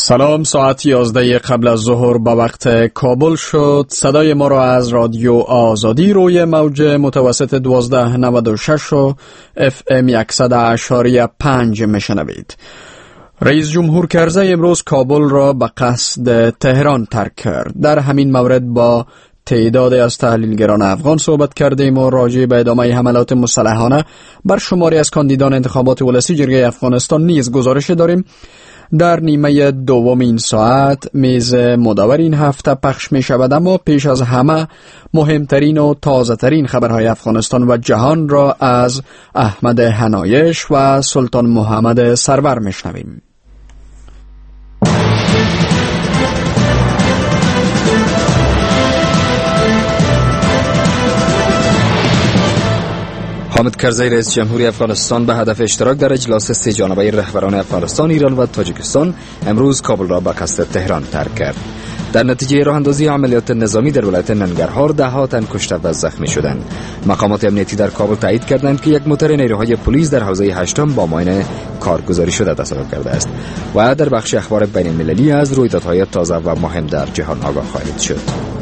سلام، ساعت 11 قبل از ظهر به وقت کابل شد. صدای ما را از رادیو آزادی روی موج متوسط 1296 و FM 100.5 میشنوید. رئیس جمهور کرزی امروز کابل را به قصد تهران ترک کرد. در همین مورد با تعدادی از تحلیلگران افغان صحبت کردیم و راجع به ادامه حملات مسلحانه بر شماری از کاندیدان انتخابات ولسی جرگه افغانستان نیز گزارش داریم. در نیمه دوم این ساعت میز مدور این هفته پخش می شود، اما پیش از همه مهمترین و تازه ترین خبرهای افغانستان و جهان را از احمد حنایش و سلطان محمد سرور می شنویم. حامد کرزی رئیس جمهوری افغانستان به هدف اشتراک در اجلاس سه جانبه رهبران افغانستان، ایران و تاجیکستان امروز کابل را به قصد تهران ترک کرد. در نتیجه راه اندازی عملیات نظامی در ولایت ننگرهار ده‌ها تن کشته و زخمی شدند. مقامات امنیتی در کابل تایید کردند که یک موتور نیروهای پلیس در حوزه هشتم با معاینه کارگزاری شده تصادف کرده است و در بخش اخبار بین المللی از رویدادهای تازه و مهم در جهان آگاه خواهید شد.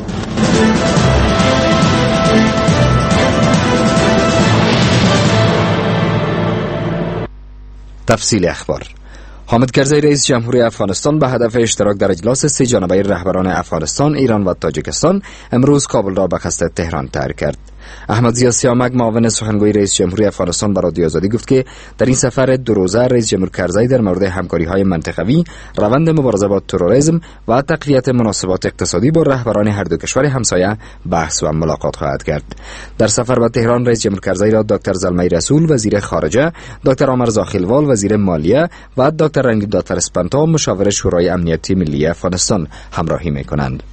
تفصیل اخبار. حامد کرزی رئیس جمهوری افغانستان به هدف اشتراک در اجلاس سه جانبه رهبران افغانستان، ایران و تاجیکستان امروز کابل را به قصد تهران ترک کرد. احمد ضیا سیامک معاون سخنگوی رئیس جمهوری افغانستان به رادیو آزادی گفت که در این سفر دو روزه رئیس جمهور کرزی در مورد همکاری‌های منطقوی، روند مبارزه با تروریسم و تقویت مناسبات اقتصادی با رهبران هر دو کشور همسایه بحث و ملاقات خواهد کرد. در سفر به تهران رئیس جمهور کرزی را دکتر زلمه رسول وزیر خارجه، دکتر عمر زاخیلوال وزیر مالیه و دکتر رنگین داتر اسپانتا مشاور شورای امنیتی ملی افغانستان همراهی می‌کنند.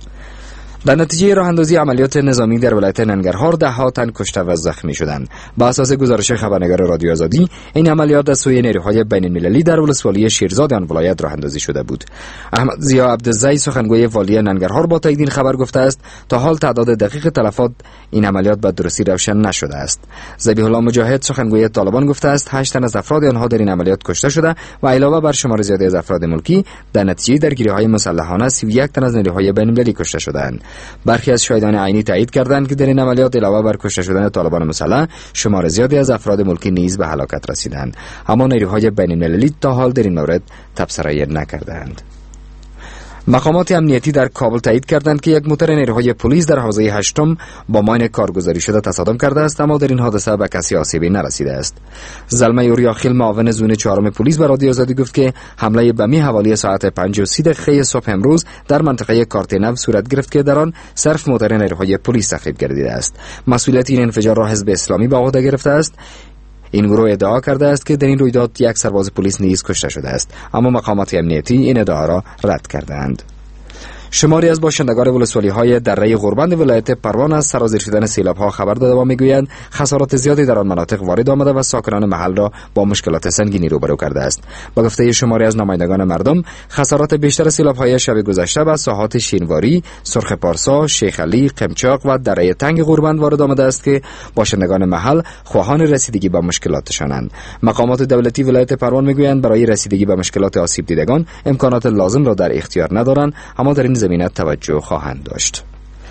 در نتیجه راه اندازی عملیات نظامی در ولایت ننگرهار ده‌ها تن کشته و زخمی شدند. با اساس گزارش خبرنگار رادیو آزادی، این عملیات از سوی نیروهای بین المللی در ولسوالی شیرزاد آن ولایت راه اندازی شده بود. احمد ضیا عبدالزی سخنگوی والی ننگرهار با تایید این خبر گفته است تا حال تعداد دقیق تلفات این عملیات به درستی روشن نشده است. ذبیح الله مجاهد سخنگوی طالبان گفته است 8 تن از افراد آنها در این عملیات کشته شده و علاوه بر شمار زیادی از افراد ملکی در نتیجه درگیری‌های مسلحانه 31 تن از نیروهای بین المللی کشته شدند. برخی از شاهدان عینی تایید کردند که در این عملیات علاوه بر کشته شدن طالبان مسلح، شمار زیادی از افراد ملکی نیز به هلاکت رسیدند، اما نیروهای بین المللی تا حال در این مورد تبصره نکردند. مقامات امنیتی در کابل تایید کردند که یک موتور نیروهای پلیس در حوزه هشتم با معاینه کارگزاری شده تصادم کرده است، اما در این حادثه به کسی آسیبی نرسیده است. زلمه اوریاخیل معاون زون 4 پلیس به رادیو آزادی گفت که حمله بمی حوالی ساعت 5:30 صبح امروز در منطقه کارتنو صورت گرفت که در آن صرف موتور نیروهای پلیس تخریب گردیده است. مسئولیت این انفجار را حزب اسلامی به عهده گرفته است. این گروه ادعا کرده است که در این رویداد یک سرباز پلیس نیز کشته شده است، اما مقامات امنیتی این ادعا را رد کردند. شماری از باشندگان ولسوالی‌های دره غربند ولایت پروان از سرازیر شدن سیلاب‌ها خبر داده و می‌گویند خسارات زیادی در آن مناطق وارد آمده و ساکنان محل را با مشکلات سنگینی روبرو کرده است. با گفته شماری از نمایندگان مردم، خسارات بیشتر سیلاب‌های شب گذشته به ساحات شینواری، سرخ پارسا، شیخ علی، قمچاق و دره تنگ غربند وارد آمده است که باشندگان محل خواهان رسیدگی به مشکلاتشانند. مقامات دولتی ولایت پروان می‌گویند برای رسیدگی به مشکلات آسیب دیدگان امکانات لازم را در اختیار ندارند، اما در این زمینه توجه خواهند داشت.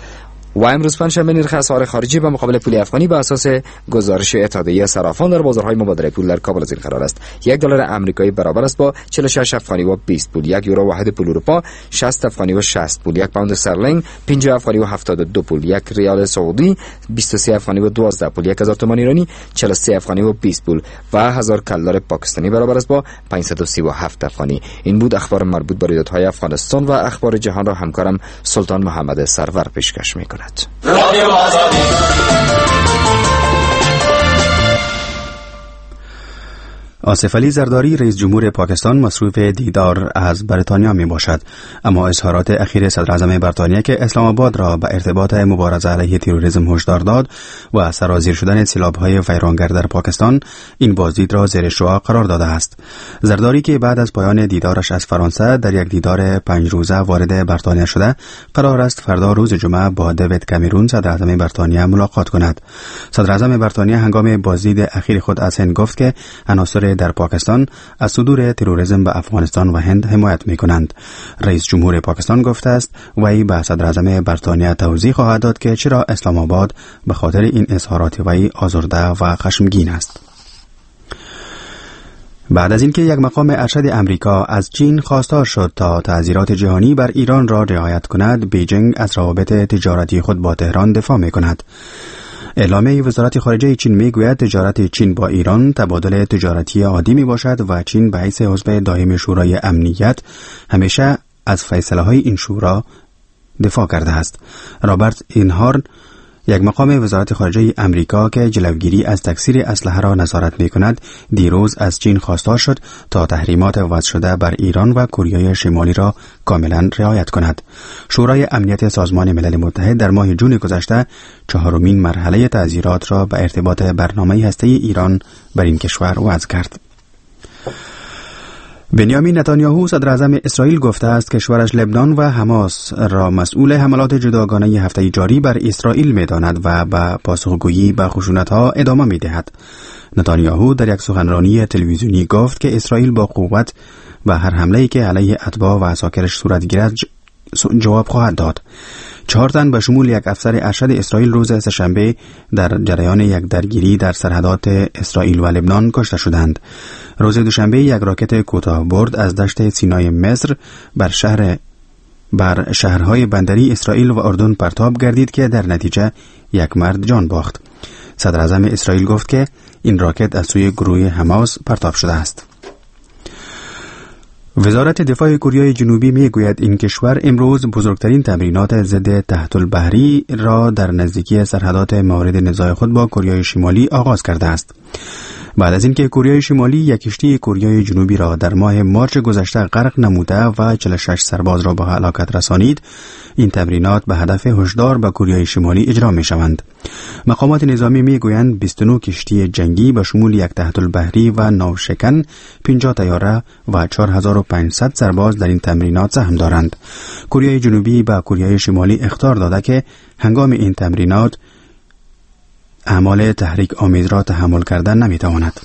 و امروز پنجشنبه نرخ اسعار خارجی به مقابل پول افغانی به اساس گزارش اتحادیه صرافان در بازارهای مبادله پول در کابل از این قرار است: $1 آمریکایی برابر است با 46 افغانی و 20 پول، یک یورو واحد پول اروپا 60 افغانی و 60 پول، یک پوند استرلینگ 50 افغانی و 72 پول، یک ریال سعودی 23 افغانی و 12 پول، 1000 تومان ایرانی 43 افغانی و 20 پول و 1000 کلدار پاکستانی برابر است با 537 افغانی. این بود اخبار مربوط به رویدادهای افغانستان و اخبار جهان را همکارم سلطان محمد سرور پیشکش می‌کند. رادیو آزادی. آصف علی زرداری رئیس جمهور پاکستان مصروف دیدار از بریتانیا می باشد، اما اظهارات اخیر صدر اعظم بریتانیا که اسلام آباد را به ارتباط مبارزه علیه تروریسم هشدار داد و سرازیر شدن سیلاب‌های ویرانگر در پاکستان این بازدید را زیر شعاع قرار داده است. زرداری که بعد از پایان دیدارش از فرانسه در یک دیدار 5 روزه وارد بریتانیا شده، قرار است فردا روز جمعه با دیوید کامرون صدر اعظم بریتانیا ملاقات کند. صدر اعظم بریتانیا هنگام بازدید اخیر خود از هند گفت که عناصر گروه در پاکستان از صدور تروریسم به افغانستان و هند حمایت می‌کنند. رئیس جمهور پاکستان گفته است وی به صدر اعظم بریتانیا توضیح خواهد داد که چرا اسلام آباد به خاطر این اظهارات وی آزرده و خشمگین است. بعد از اینکه یک مقام ارشد امریکا از چین خواستار شد تا تعزیرات جهانی بر ایران را رعایت کند، بیجینگ از روابط تجارتی خود با تهران دفاع می‌کند. اعلامیه وزارت خارجه چین میگوید تجارت چین با ایران تبادل تجارتی عادی می باشد و چین به حیث عضو دائم شورای امنیت همیشه از فیصله‌های این شورا دفاع کرده است. رابرت اینهارن، یک مقام وزارت خارجه امریکا که جلوگیری از تکثیر اسلحه را نظارت می‌کند، دیروز از چین خواستار شد تا تحریمات وضع شده بر ایران و کره شمالی را کاملا رعایت کند. شورای امنیت سازمان ملل متحد در ماه جون گذشته چهارمین مرحله تعزیرات را به ارتباط برنامه هسته‌ای ایران بر این کشور وضع کرد. بنیامین نتانیاهو صدر اعظم اسرائیل گفته است کشورش لبنان و حماس را مسئول حملات جداگانه هفته جاری بر اسرائیل می‌داند و به پاسخگویی به خشونت‌ها ادامه می‌دهد. نتانیاهو در یک سخنرانی تلویزیونی گفت که اسرائیل با قوت به هر حمله‌ای که علیه اتباع و عساکرش صورت گیرد جواب خواهد داد. 4 تن به شمول یک افسر ارشد اسرائیل روز سه‌شنبه در جریان یک درگیری در سرحدات اسرائیل و لبنان کشته شدند. روز دوشنبه یک راکت کوتاه‌برد از دشت سینای مصر بر شهرهای بندری اسرائیل و اردن پرتاب گردید که در نتیجه یک مرد جان باخت. صدر اعظم اسرائیل گفت که این راکت از سوی گروه حماس پرتاب شده است. وزارت دفاع کره جنوبی میگوید این کشور امروز بزرگترین تمرینات ضد تحت البحری را در نزدیکی سرحدات مورد نزاع خود با کره شمالی آغاز کرده است. بعد از اینکه کره شمالی یک کشتی کره جنوبی را در ماه مارچ گذشته غرق نموده و 46 سرباز را به هلاکت رسانید، این تمرینات به هدف هشدار به کره شمالی اجرا می شوند. مقامات نظامی می گویند 29 کشتی جنگی به شمول یک تحت البحری و ناوشکن، 50 طیاره و 4500 سرباز در این تمرینات سهم دارند. کره جنوبی به کره شمالی اخطار داده که هنگام این تمرینات اعمال تحریک آمیز را تحمل کردن نمیتواند.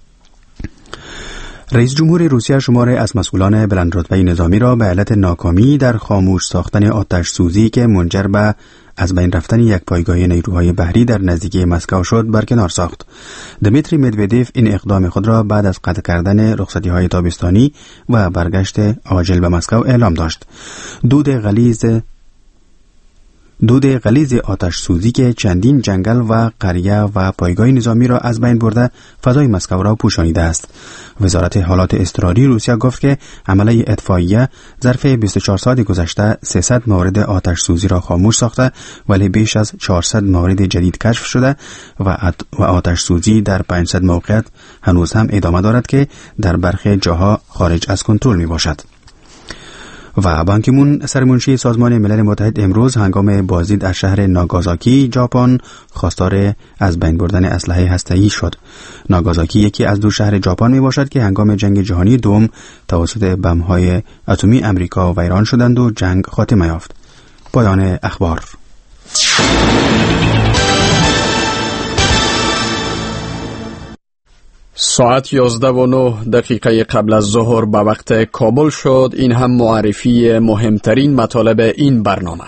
رئیس جمهور روسیه شماری از مسئولان بلندرتبه نظامی را به علت ناکامی در خاموش ساختن آتش سوزی که منجر به از بین رفتن یک پایگاه نیروهای بحری در نزدیکی مسکو شد برکنار ساخت. دمیتری مدودیف این اقدام خود را بعد از قطع کردن رخصتی‌های تابستانی و برگشت عاجل به مسکو اعلام داشت. دود غلیظ آتش سوزی که چندین جنگل و قریه و پایگاه نظامی را از بین برده فضای مسکو را پوشانیده است. وزارت حالات اضطراری روسیه گفت که عمله اطفائیه ظرف 24 ساعت گذشته 300 مورد آتش سوزی را خاموش ساخته، ولی بیش از 400 مورد جدید کشف شده و آتش سوزی در 500 موقعیت هنوز هم ادامه دارد که در برخی جاها خارج از کنترل می باشد. و بان کی مون سرمنشی سازمان ملل متحد امروز هنگام بازدید از شهر ناگازاکی ژاپن خواستار از بین بردن اسلحه هسته‌ای شد. ناگازاکی یکی از 2 شهر ژاپن می باشد که هنگام جنگ جهانی دوم توسط بمب‌های اتمی امریکا ویران شدند و جنگ خاتمه یافت. پایان اخبار. ساعت 11:09 قبل از ظهر به وقت کابل شد. این هم معرفی مهمترین مطالب این برنامه.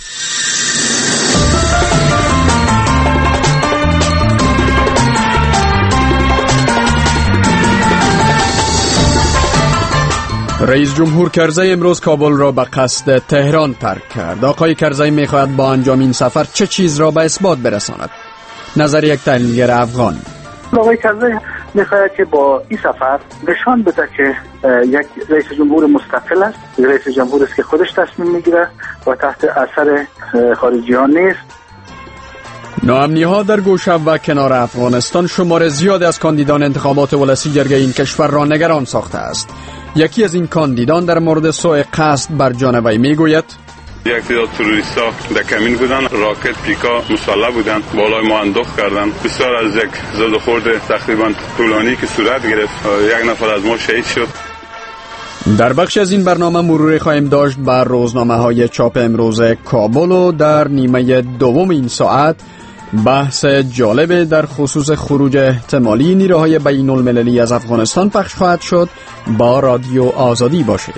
رئیس جمهور کرزی امروز کابل را به قصد تهران ترک کرد. آقای کرزی می‌خواهد با انجام این سفر چه چیز را به اثبات برساند؟ نظر یک تحلیلگر افغان. آقای کرزی می‌خواهد که با این سفر نشان بده که یک رئیس جمهور مستقل است، رئیس جمهور است که خودش تصمیم میگیره و تحت اثر خارجیان نیست. ناامنی‌ها در گوشه و کنار افغانستان شمار زیادی از کاندیدان انتخابات ولسی جرگه این کشور را نگران ساخته است. یکی از این کاندیدان در مورد سوء قصد بر جان وی میگوید: یک تعداد تروریست‌ها در کمین بودن، راکت پیکا مسلح بودن، بالای ما اندوخت کردن. بسیار از یک زد و خورد تقریبا طولانی که صورت گرفت، یک نفر از ما شهید شد. در بخش از این برنامه مروری خواهیم داشت بر روزنامه‌های چاپ امروز کابل و در نیمه دوم این ساعت بحث جالب در خصوص خروج احتمالی نیروهای بین المللی از افغانستان پخش خواهد شد. با رادیو آزادی باشید.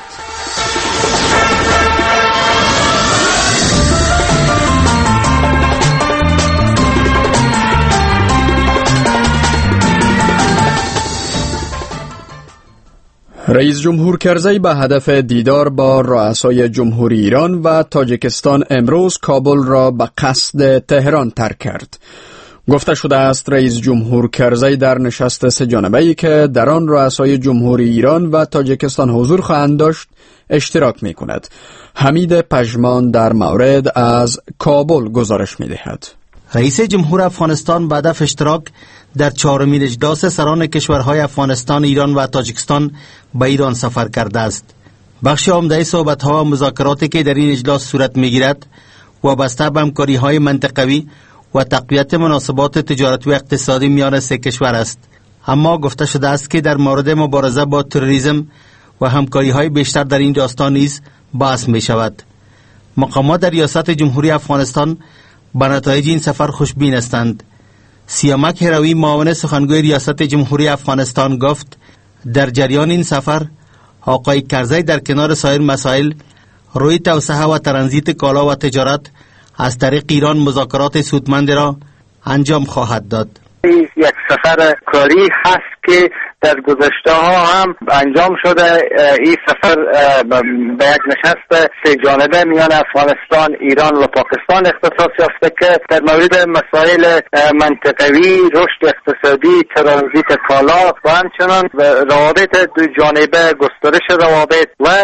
رئیس جمهور کرزی به هدف دیدار با رؤسای جمهوری ایران و تاجیکستان امروز کابل را به قصد تهران ترک کرد. گفته شده است رئیس جمهور کرزی در نشست سه جانبه‌ای که در آن رؤسای جمهوری ایران و تاجیکستان حضور خواهند داشت اشتراک می کند. حمید پژمان در مورد از کابل گزارش می دهد. رئیس جمهور افغانستان به هدف اشتراک در چهارمین اجلاس سران کشورهای افغانستان، ایران و تاجیکستان به ایران سفر کرده است. بخش عمده صحبت‌ها و مذاکراتی که در این اجلاس صورت می‌گیرد وابسته به همکاری‌های منطقوی و تقویت مناسبات تجارتی و اقتصادی میان سه کشور است. اما گفته شده است که در مورد مبارزه با تروریسم و همکاری‌های بیشتر در این داستان نیز بحث می‌شود. مقامات در ریاست جمهوری افغانستان به نتایج این سفر خوشبین هستند. سیامک هروی، معاون سخنگوی ریاست جمهوری افغانستان، گفت در جریان این سفر آقای کرزی در کنار سایر مسائل روی توسعه و ترانزیت کالا و تجارت از طریق ایران مذاکرات سودمند را انجام خواهد داد. یک سفر کاری هست که در گذشته ها هم انجام شده. این سفر به یک نشست سه جانبه میان افغانستان، ایران و پاکستان اختصاص یافته که در مورد مسائل منطقوی، رشد اقتصادی، ترانزیت کالا و همچنان روابط دو جانبه، گسترش روابط و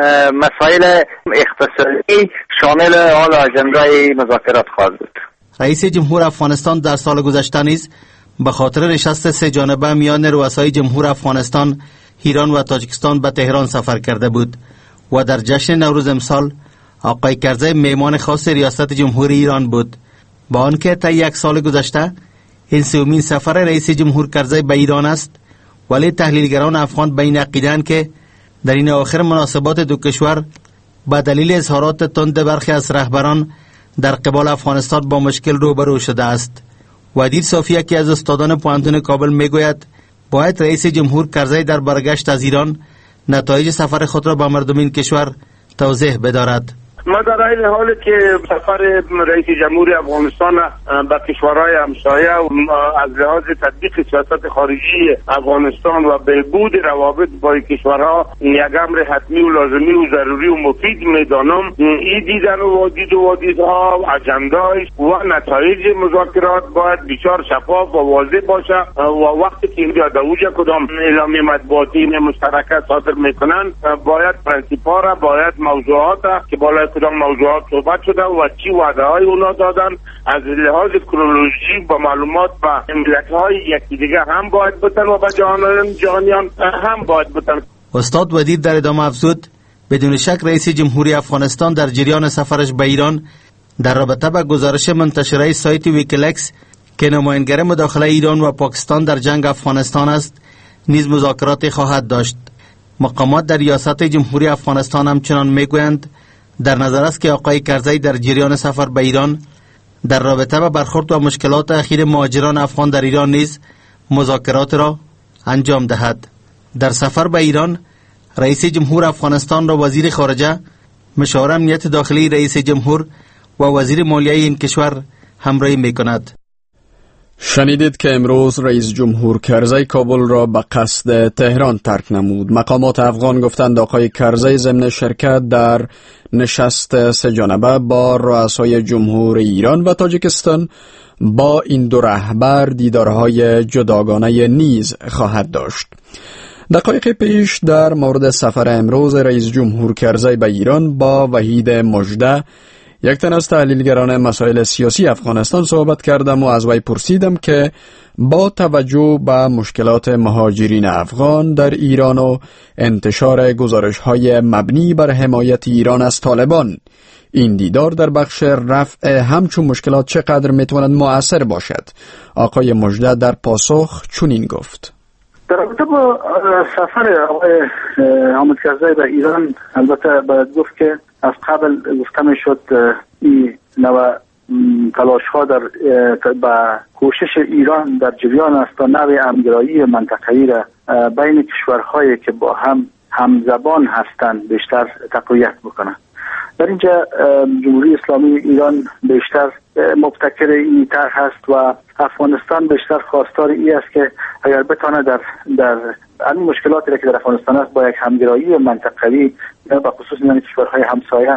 مسائل اقتصادی شامل حال اجندای مذاکرات خواهد بود. رئیس جمهور افغانستان در سال گذشته نیز به خاطر نشست سه جانبه میان رؤسای جمهور افغانستان، ایران و تاجیکستان به تهران سفر کرده بود و در جشن نوروز امسال آقای کرزی مهمان خاص ریاست جمهوری ایران بود. با آنکه طی یک سال گذشته این سومین سفر رئیس جمهور کرزی به ایران است، ولی تحلیلگران افغان به این عقیده‌اند که در این آخر مناسبات دو کشور به دلیل اظهارات تند برخی از رهبران در قبال افغانستان با مشکل روبرو شده است. ودیر صافیه که از استادان پوهنتون کابل میگوید باید رئیس جمهور کرزی در برگشت از ایران نتایج سفر خود را به مردم این کشور توضیح بدارد. ما در این حالی که سفر رئیس جمهور افغانستان به کشورهای همسایه از لحاظ تطبیق سیاست خارجی افغانستان و بهبود روابط با کشورها یک امر حتمی و لازمی و ضروری و مفید میدانم. این دیدن و دیدها اجندای و نتایج مذاکرات باید بسیار شفاف و واضح باشه و وقتی که اینجا دوج کدام اعلامیه مطبوعاتی مشترکات صادر میکنن باید پرنسیپ‌ها را، باید موضوعات که بالای کدام موضوعات صحبت شده و چی وعده های اونا دادن از لحاظ کرونولوژی با معلومات و ملت های یکی دیگه هم باید بتن و به جهانیان هم باید بتن. استاد ودیر در ادامه افزود بدون شک رئیس جمهوری افغانستان در جریان سفرش به ایران در رابطه با گزارش منتشره سایت ویکیلیکس که نمایانگر مداخله ایران و پاکستان در جنگ افغانستان است نیز مذاکرات خواهد داشت. مقامات در ریاست جمهوری افغانستان همچنان میگویند در نظر است که آقای کرزی در جریان سفر به ایران در رابطه با برخورد و مشکلات اخیر مهاجران افغان در ایران نیز مذاکرات را انجام دهد. در سفر به ایران رئیس جمهور افغانستان را وزیر خارجه، مشاور امنیت داخلی رئیس جمهور و وزیر مالیه این کشور همراهی می‌کند. شنیدید که امروز رئیس جمهور کرزی کابل را به قصد تهران ترک نمود. مقامات افغان گفتند آقای کرزی ضمن شرکت در نشست سه جانبه با رؤسای جمهور ایران و تاجیکستان با این دو رهبر دیدارهای جداگانه نیز خواهد داشت. دقایق پیش در مورد سفر امروز رئیس جمهور کرزی به ایران با وحید مژده، یک تن از تحلیلگران مسائل سیاسی افغانستان صحبت کردم و از وی پرسیدم که با توجه به مشکلات مهاجرین افغان در ایران و انتشار گزارش‌های مبنی بر حمایت ایران از طالبان، این دیدار در بخش رفع همچون مشکلات چقدر میتواند مؤثر باشد. آقای مژده در پاسخ چنین گفت: در رابطه با سفر آقای حامد کرزی به ایران البته باید گفت که از قبل گفته میشد این نوع تلاش ها در با کوشش ایران در جریان است تا نوع همگرایی منطقه‌ای را بین کشورهایی که با هم همزبان هستند بیشتر تقویت بکنه. در اینجا جمهوری اسلامی ایران بیشتر مبتکر این طرح هست و افغانستان بیشتر خواستار این است که اگر بتانه در این مشکلاتی که در افغانستان است با یک همگرایی منطقه‌ای به خصوص میان کشورهای همسایه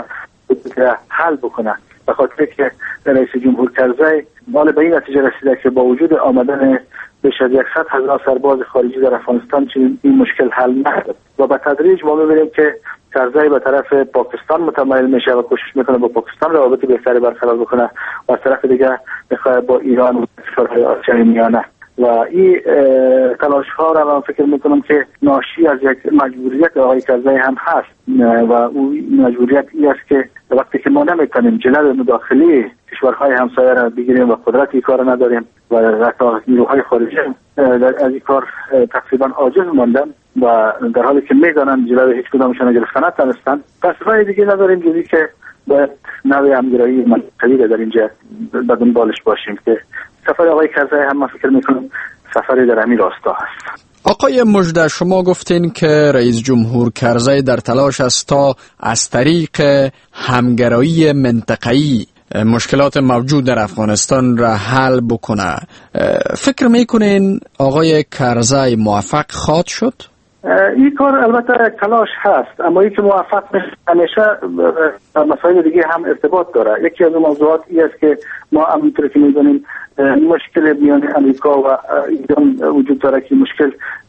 حل بکنه. به خاطر که رئیس جمهور کرزی مال به این نتیجه رسیده که با وجود آمدن بیش از 100,000 سرباز خارجی در افغانستان این مشکل حل نشد و به تدریج ما می‌بینیم که کرزی به طرف پاکستان متمایل میشه و کوشش میکنه با پاکستان روابط بهتری برقرار بکنه و از طرف دیگه میخواد با ایران و کشورهای آسیای میانه و این تلاش ها را من فکر میکنم که ناشی از یک مجبوریت آقای کرزی هم هست و اون مجبوریت این است که وقتی که ما نمیتونیم جلوی مداخله کشورهای همسایه را بگیریم و قدرت این کار نداریم و حتی نیروهای خارجی از این کار تقریبا عاجز ماندن و در حالی که میدانند جلوی هیچ کدامشان گرفتن نتونستن، پس راه دیگه نداریم جزی که باید نوع همگرایی منطقه‌ای در اینجا به دنبالش باشیم که سفر آقای کرزی هم من فکر میکنم سفری در همین راستا هست. آقای مژده، شما گفتین که رئیس جمهور کرزی در تلاش است تا از طریق همگرایی منطقه‌ای مشکلات موجود در افغانستان را حل بکنه. فکر میکنین آقای کرزی موفق خواهد شد؟ این کار البته تلاش هست، اما این که موفق همیشه مسائل دیگه هم ارتباط داره. یکی از موضوعات این است که ما همونطور که میدونیم مشکل میان امریکا و ایران وجود داره که مشکل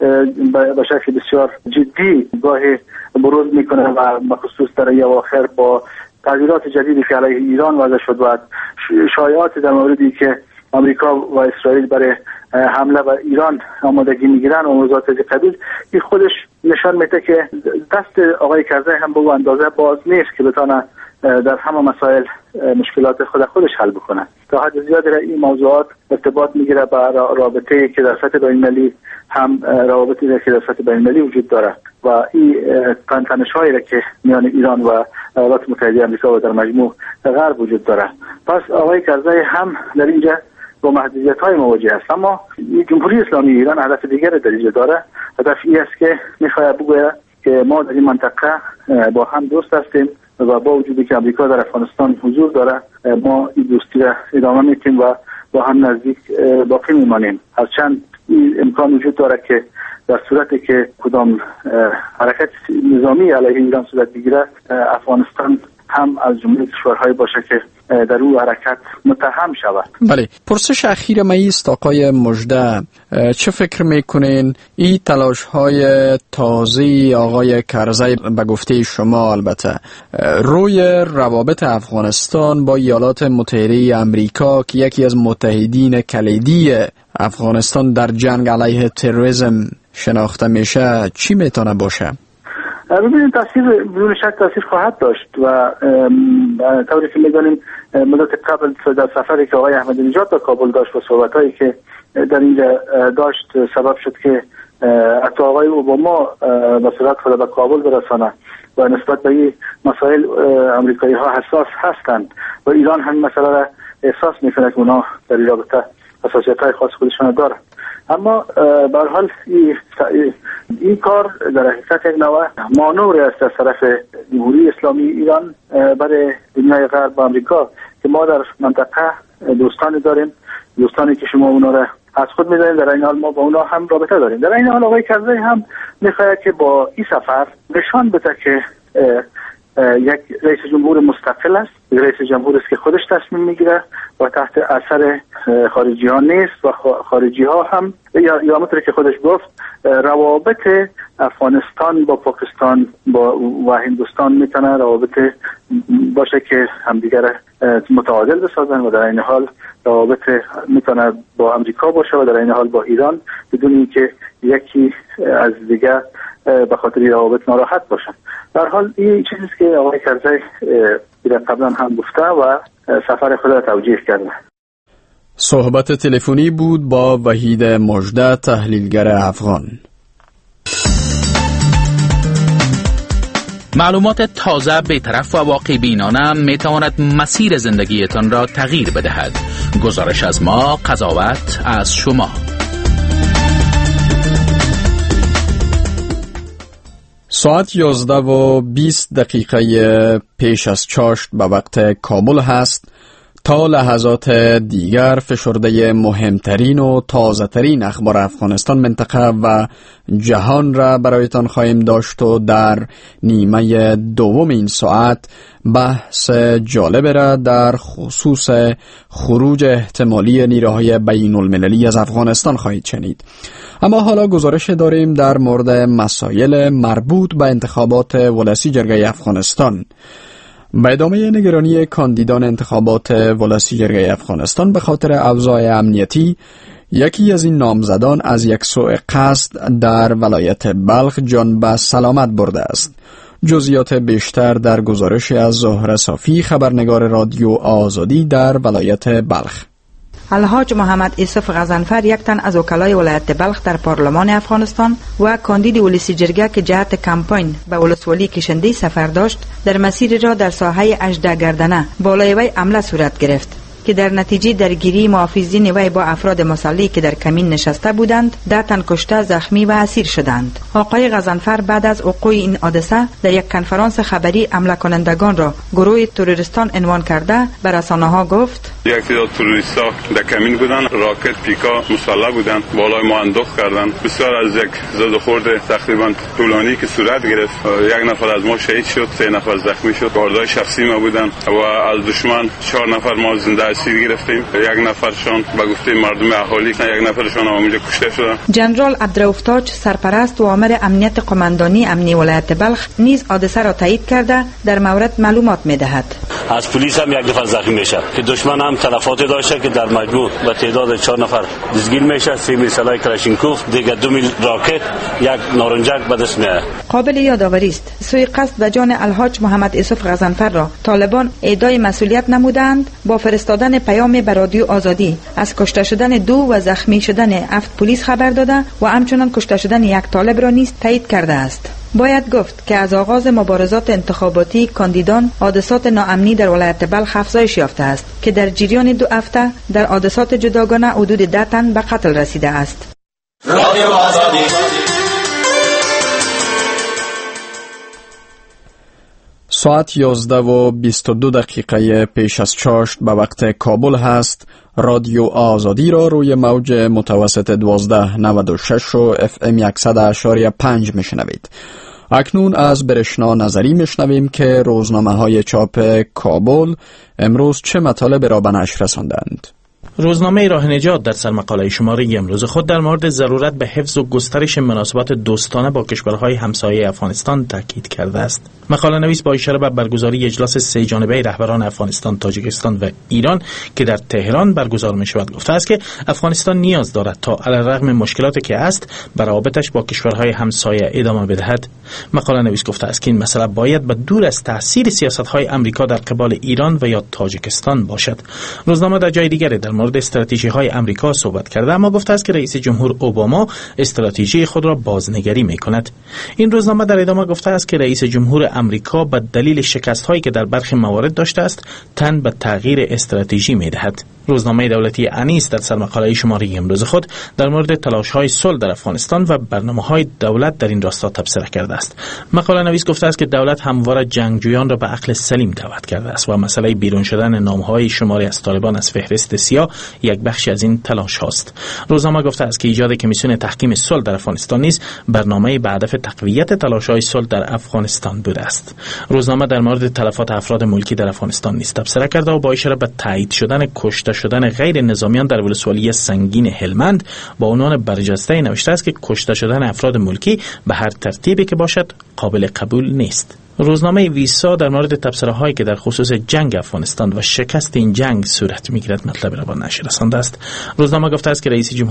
به شکل بسیار جدی گاهی بروز میکنه و بخصوص در اواخر با تغییرات جدیدی که علیه ایران وضع شد و شایعات در موردی که امریکا و اسرائیل برای حمله بر ایران آمادگی میگیرن و موضوعات از قبیل، این خودش نشان میده که دست آقای کرزی هم به اندازه باز نیست که بتونه در همه مسائل مشکلات خودش حل بکنه. تا حد زیادی این موضوعات ارتباط میگیره با رابطه‌ای که در سطح بین‌المللی هم روابطی که در سطح بین‌المللی وجود داره و این تنش‌هایی که میان ایران و ایالات متحده آمریکا و در مجموع غرب وجود داره. پس آقای کرزی هم در اینجا با محدودیت‌های مواجه است، اما جمهوری اسلامی ایران هدف دیگری در اینجا داره. هدف این است که می‌خواد بگه که ما در این منطقه با هم دوست هستیم و با وجودی که امریکا در افغانستان حضور داره ما این دوستی را ادامه میدیم و با هم نزدیک باقی میمانیم. هرچند این امکان وجود داره که در صورتی که کدام حرکت نظامی علیه ایران صورت بگیره افغانستان هم از جمله کشورهای باشه که در اون حرکت متهم شود. بله، پرسش اخیر ما است آقای مژده، چه فکر میکنین این تلاش های تازه آقای کرزی به گفته شما البته روی روابط افغانستان با ایالات متحده آمریکا که یکی از متحدین کلیدی افغانستان در جنگ علیه تروریسم شناخته میشه چی میتونه باشه؟ ببینید بدون شک تاثیر خواهد داشت و طوری که می‌دانیم مدت قبل در سفری که آقای احمدی نژاد در کابل داشت و صحبت‌هایی که در اینجا داشت سبب شد که حتی آقای اوباما به صورت خود به کابل برسانه و نسبت به این مسائل آمریکایی‌ها حساس هستند و ایران هم مسئله را احساس می‌کنه که اونا در این رابطه حساسیت‌های خاص خودشون دارند. اما به هر حال این کار در حقیقت یک نوع مانوری است از طرف جمهوری اسلامی ایران برای دنیای غرب و آمریکا که ما در منطقه دوستانی داریم، دوستانی که شما اونا را از خود می‌دانید، در این حال ما با اونا هم رابطه داریم. در این حال آقای کرزی هم می‌خواهد که با این سفر نشان بده که یک رئیس جمهور مستقل است، رئیس جمهور است که خودش تصمیم میگیره و تحت اثر خارجی ها نیست و خارجی ها هم یا همونطور که خودش گفت روابط افغانستان با پاکستان و هندوستان میتونه روابط باشه که همدیگر متعادل بسازن و در این حال روابط میتونه با امریکا باشه و در این حال با ایران بدون اینکه یکی از دیگر به خاطر روابط ناراحت باشن. در حال این چیزی که آقای کرزی قبلا هم گفته و سفر خود را توجیه کرده. صحبت تلفنی بود با وحید مژده، تحلیلگر افغان. معلومات تازه، بی‌طرف و واقع بینانه میتواند مسیر زندگیتان را تغییر بدهد. گزارش از ما، قضاوت از شما. ساعت 11:20 پیش از چاشت به وقت کابل هست. تا لحظات دیگر فشرده مهمترین و تازه‌ترین اخبار افغانستان، منطقه و جهان را برایتان خواهیم داشت و در نیمه دوم این ساعت بحث جالب را در خصوص خروج احتمالی نیروهای بین المللی از افغانستان خواهید شنید. اما حالا گزارش داریم در مورد مسائل مربوط به انتخابات ولسی جرگه افغانستان. به ادامه نگرانی کاندیدان انتخابات ولسی جرگه افغانستان به خاطر اوضاع امنیتی، یکی از این نامزدان از یک سوء قصد در ولایت بلخ جان به سلامت برده است. جزئیات بیشتر در گزارش از زهره صافی، خبرنگار رادیو آزادی در ولایت بلخ. الحاج محمد یوسف غضنفر، یک تن از وکلای ولایت بلخ در پارلمان افغانستان و کاندید ولسی جرگه که جهت کمپاین به ولسوالی کشنده سفر داشت، در مسیر را در ساحه اژدهگردنه بالای وی حمله صورت گرفت که در نتیجه درگیری محافظین وی با افراد مسلح که در کمین نشسته بودند، 10 تن کشته، زخمی و اسیر شدند. آقای غضنفر بعد از وقوع این حادثه در یک کنفرانس خبری حمله کنندگان را گروه تروریستان عنوان کرده به رسانه‌ها گفت: یک تعداد تروریستا در کمین بودن، راکت پیکا مسلح بودن، بالای ما انداخت کردن. بسیار از یک زد و خورد تقریبا طولانی که صورت گرفت، یک نفر از ما شهید شد، 3 نفر زخمی شد. گاردای شخصی ما بودن و از دشمن 4 نفر ما زنده اسیر گرفتیم. یک نفرشان به گفته مردم اهالی، یک نفرشان اونجا کشته شدن. جنرال عبدالرؤوف تاج، سرپرست و آمر امنیت قماندانی امنی ولایت بلخ، نیز حادثه را تایید کرده در مورد معلومات می‌دهد. از پلیس هم 1 نفر زخمی میشه که دشمن هم تلفات داشته که در مجموع به تعداد 4 نفر دستگیر میشه. 3 میل سلاح کلاشینکوف، دیگه 2 میل راکت، 1 نارنجک به دست میاد. قابل یادآوری است سوء قصد به جان الحاج محمد یوسف غضنفر را طالبان ادعای مسئولیت نمودند. با فرستادن پیام به رادیو آزادی از کشته شدن 2 و زخمی شدن 7 پلیس خبر داده و همچنان کشته شدن 1 طالب را نیز تایید کرده است. باید گفت که از آغاز مبارزات انتخاباتی کاندیدان، حادثات ناامنی در ولایت بلخ افزایش یافته است که در جریان 2 هفته در حادثات جداگانه حدود 10 تن به قتل رسیده است. رادیو آزادی. ساعت 11:22 پیش از چاشت به وقت کابل هست. رادیو آزادی را روی موج متوسط 1296 و FM 100.5 میشنوید. اکنون از برشنا نظری میشنویم که روزنامه‌های چاپ کابل امروز چه مطالب را به نشر رساندند. روزنامه راه نجات در سرمقاله شماره امروز خود در مورد ضرورت به حفظ و گسترش مناسبات دوستانه با کشورهای همسایه افغانستان تاکید کرده است. مقاله نویس با اشاره به برگزاری اجلاس 3 جانبه رهبران افغانستان، تاجیکستان و ایران که در تهران برگزار می شود گفته است که افغانستان نیاز دارد تا علیرغم مشکلاتی که است به روابطش با کشورهای همسایه ادامه بدهد. مقاله نویس گفته است که این مسئله باید به دور از تاثیر سیاست‌های آمریکا در قبال ایران و یا تاجیکستان باشد. روزنامه در جای دیگری در مورد استراتژی‌های آمریکا صحبت کرده، اما گفته است که رئیس جمهور اوباما استراتژی خود را بازنگری می‌کند. این روزنامه در ادامه گفته است که رئیس جمهور آمریکا به دلیل شکست‌هایی که در برخی موارد داشته است، تن به تغییر استراتژی می‌دهد. روزنامه دولتی انیس در سرمقاله شماره امروز خود در مورد تلاش‌های صلح در افغانستان و برنامه‌های دولت در این راستا تبصره کرده است. مقاله نویس گفته است که دولت همواره جنگجویان را به عقل سلیم دعوت کرده است و مسئله بیرون شدن نام‌های شماری از طالبان از فهرست سیاه یک بخشی از این تلاش هاست. روزنامه گفته است که ایجاد کمیسیون تحکیم صلح در افغانستان نیز برنامه به هدف تقویت تلاش‌های صلح در افغانستان بوده است. روزنامه در مورد تلفات افراد ملکی در افغانستان نیز تبصره کرده و با اشاره به تایید شدن کشته شدن غیر نظامیان در ولسوالی سنگین هلمند با عنوان برجسته نوشته است که کشته شدن افراد ملکی به هر ترتیبی که باشد قابل قبول نیست. روزنامه ویسا در مورد تبصره‌هایی که در خصوص جنگ افغانستان و شکست این جنگ صورت می‌گیرد مطلب را به نشر رسانده است. روزنامه گفته است که رئیس جمهور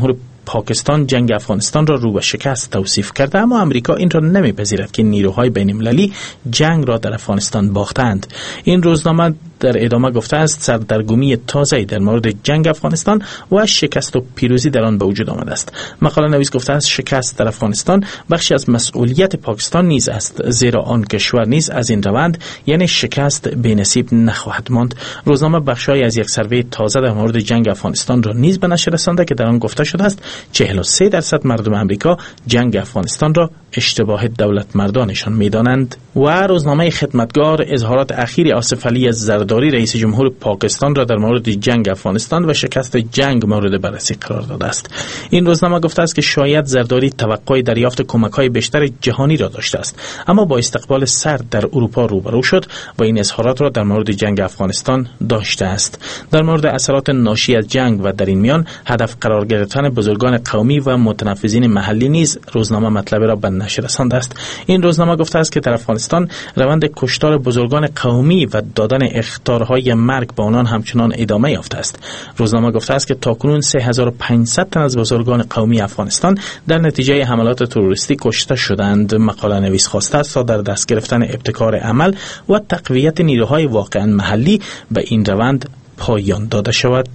پاکستان جنگ افغانستان را رو به شکست توصیف کرده، اما امریکا این را نمیپذیرد که نیروهای بین‌المللی جنگ را در افغانستان باختند. این روزنامه در ادامه گفته است سردرگمی تازه‌ای در مورد جنگ افغانستان و شکست و پیروزی در آن به وجود آمده است. مقاله نویس گفته است شکست در افغانستان بخشی از مسئولیت پاکستان نیز است، زیرا آن کشور نیز از این روند یعنی شکست بی‌نصیب نخواهد ماند. روزنامه بخشی از یک سروی تازه در مورد جنگ افغانستان را نیز به نشر رسانده که در آن گفته شده است 43% مردم امریکا جنگ افغانستان را اشتباه دولت مردانشان می‌دانند. و روزنامه خدمتگار اظهارات اخیر آصف علی زرداری رئیس جمهور پاکستان را در مورد جنگ افغانستان و شکست جنگ مورد بررسی قرار داده است. این روزنامه گفته است که شاید زرداری توقع دریافت کمک‌های بیشتر جهانی را داشته است، اما با استقبال سرد در اروپا روبرو شد و این اظهارات را در مورد جنگ افغانستان داشته است. در مورد اثرات ناشی از جنگ و در این میان هدف قرار گرفتن بزرگان قومی و متنفذین محلی نیز روزنامه مطلب را به نشر رسانده است. این روزنامه گفته است که در افغانستان روند کشتار بزرگان قومی و دادن اخطارهای مرگ به آنان همچنان ادامه یافته است. روزنامه گفته است که تاکنون 3500 تن از بزرگان قومی افغانستان در نتیجه حملات تروریستی کشته شدند. مقاله نویس خواسته است تا در دست گرفتن ابتکار عمل و تقویت نیروهای واقعا محلی به این روند پایان داده شود.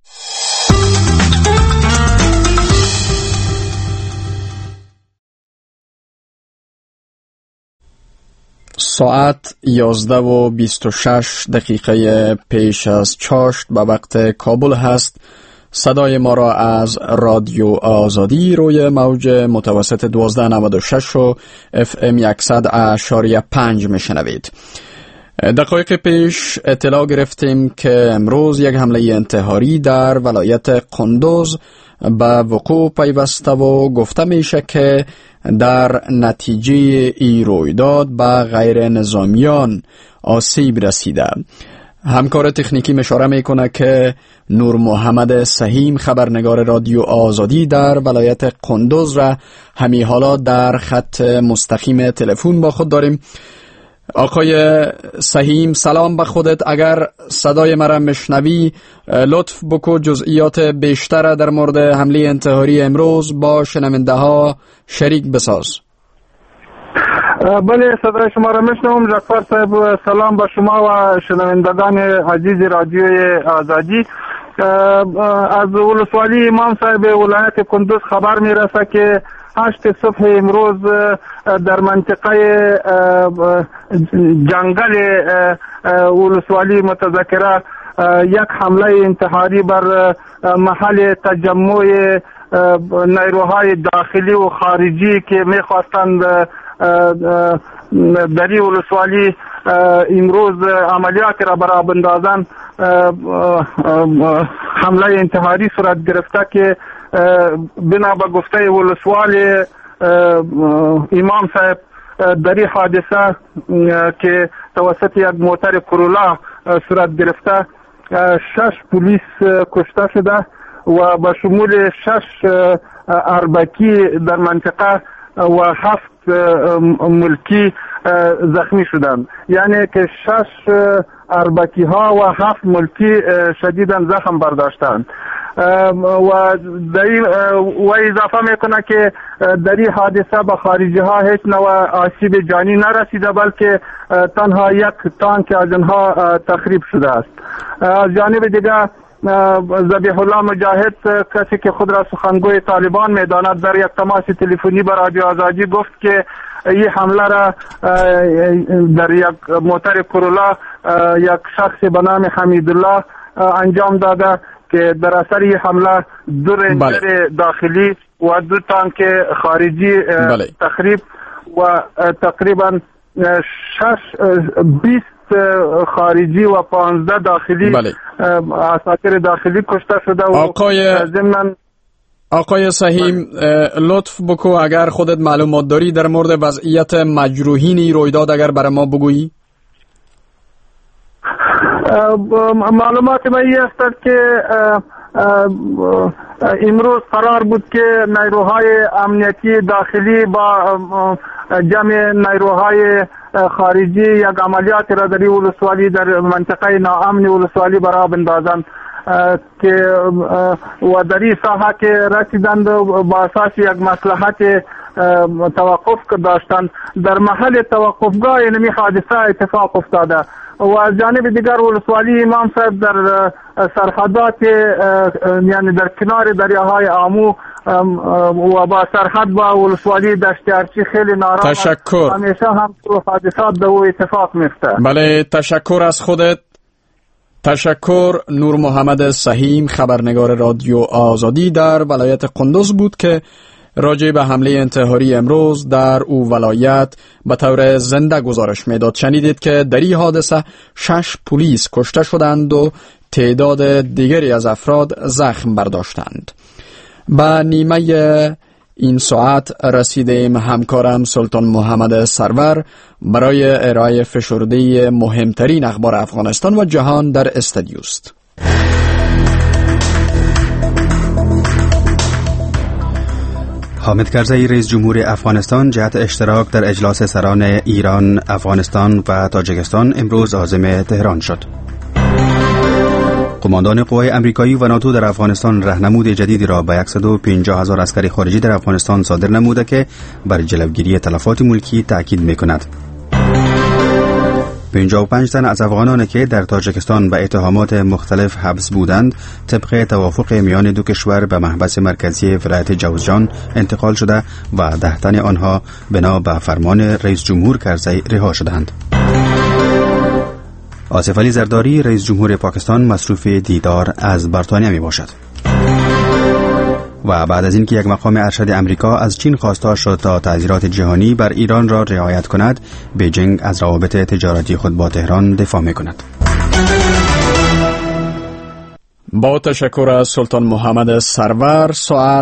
ساعت 11:26 پیش از چاشت به وقت کابل هست. صدای ما را از رادیو آزادی روی موج متوسط 1296 و FM 100.5 میشنوید. دقایق پیش اطلاع گرفتیم که امروز یک حمله انتحاری در ولایت قندوز به وقوع پیوسته و گفته میشه که در نتیجه ای رویداد به غیر نظامیان آسیب رسیده. همکار تکنیکی اشاره میکنه که نور محمد سهیم خبرنگار رادیو آزادی در ولایت قندوز را همین حالا در خط مستقیم تلفن با خود داریم. آقای سهیم سلام به خودت. اگر صدای مرا مشنوی لطف بکو جزئیات بیشتر در مورد حمله انتحاری امروز با شنونده ها شریک بساز. بله صدای شما را میشنوم. جعفر صاحب سلام به شما و شنوندگان عزیز رادیوی آزادی. از ولسوالی امام صاحب ولایت قندوز خبر میرسه که 8 صبح امروز در منطقه جنگل ولسوالی متذکره یک حمله انتحاری بر محل تجمع نیروهای داخلی و خارجی که میخواستند در این ولسوالی امروز عملیات را برای بندازن حمله انتحاری صورت گرفته که بنا به گفته ولسوال امام صاحب در این حادثه که توسط یک موتر کرولا صورت گرفته 6 پلیس کشته شده و به شمول 6 اربکی در منطقه و 7 ملکی زخمی شدند، یعنی که 6 اربکی ها و 7 ملکی شدیداً زخم برداشتند و اضافه میکنه که در این حادثه به خارجی ها هیچ نوع آسیب جانی نرسیده بلکه تنها یک تانک از آنها تخریب شده است. از جانب دیگر ذبیح الله مجاهد کسی که خود را سخنگوی طالبان میداند در یک تماس تلفنی با رادیو آزادی گفت که این حمله را در یک موتر کرولا یک شخص به نام حمیدالله انجام داده که در اثر این حمله 2 رنجر داخلی و 2 تانک خارجی تخریب و تقریبا 20 خارجی و 15 داخلی عساکر داخلی کشته شده و آقای سهیم لطف بکو اگر خودت معلومات داری در مورد وضعیت مجروحین رویداد اگر برای ما بگویی. معلومات من این است که امروز قرار بود که نیروهای امنیتی داخلی با جمع نیروهای خارجی یک عملیات را در ولسوالی در منطقه ناامن ولسوالی برای بندازند. که و در این ساحه که رسیدند و با اساس یک مصلحت توقف داشتند، در محل توقفگاه اینمی حادثه اتفاق افتاده و از جانب دیگر ولسوالی امام صاحب در سرحدات یعنی در کنار دریاهای آمو و با سرحد با ولسوالی دشت ارچی خیلی نارام تشکر. همیشه هم حادثات در او اتفاق میفته. بله، تشکر از خودت. تشکر. نور محمد سهیم، خبرنگار رادیو آزادی در ولایت قندوز بود که راجع به حمله انتحاری امروز در او ولایت به طور زنده گزارش میداد. شنیدید که در این حادثه 6 پلیس کشته شدند و تعداد دیگری از افراد زخم برداشتند. به نیمه این ساعت رسیدیم. همکارم سلطان محمد سرور برای ارائه فشرده مهمترین اخبار افغانستان و جهان در استودیوست. حامد کرزی رئیس جمهور افغانستان جهت اشتراک در اجلاس سران ایران، افغانستان و تاجیکستان امروز عازم تهران شد. قماندان قوای امریکایی و ناتو در افغانستان راهنمود جدیدی را به 150,000 عسکر خارجی در افغانستان صادر نموده که بر جلوگیری تلفات ملکی تاکید می‌کند. 55 تن از افغانانی که در تاجیکستان به اتهامات مختلف حبس بودند طبق توافق میان دو کشور به محبس مرکزی ولایت جوزجان انتقال شده و 10 تن آنها بنا به فرمان رئیس جمهور کرزی رها شدند. آصف علی زرداری رئیس جمهور پاکستان مصروف دیدار از بریتانیا می باشد. و بعد از اینکه یک مقام ارشد امریکا از چین خواستار شد تا تعزیرات جهانی بر ایران را رعایت کند، بیجینگ از روابط تجارتی خود با تهران دفاع می کند. با تشکر از سلطان محمد سرور. ساعت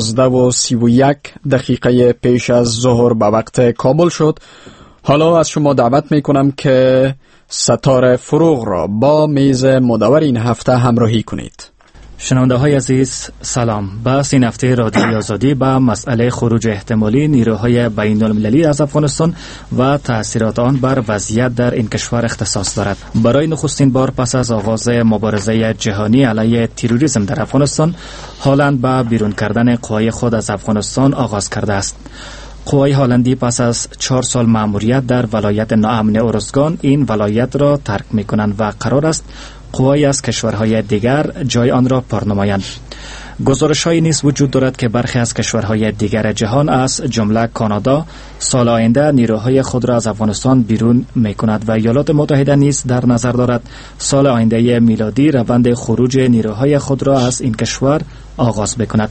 11:31 پیش از ظهر به وقت کابل شد. حالا از شما دعوت می کنم که ستاره فروغ را با میز مدور این هفته همراهی کنید. شنونده های عزیز سلام. بحث این هفته رادیو آزادی به مسئله خروج احتمالی نیروهای بین المللی از افغانستان و تأثیرات آن بر وضعیت در این کشور اختصاص دارد. برای نخستین بار پس از آغاز مبارزه جهانی علیه تروریسم در افغانستان، هالند به بیرون کردن قوای خود از افغانستان آغاز کرده است. قوای هالندی پس از 4 سال مأموریت در ولایت ناامن اورزگان این ولایت را ترک می کنند و قرار است قوای از کشورهای دیگر جای آن را پر نمایند. گزارش‌هایی نیز وجود دارد که برخی از کشورهای دیگر جهان از جمله کانادا سال آینده نیروهای خود را از افغانستان بیرون می‌کند و ایالات متحده نیز در نظر دارد سال آینده میلادی روند خروج نیروهای خود را از این کشور آغاز بکند.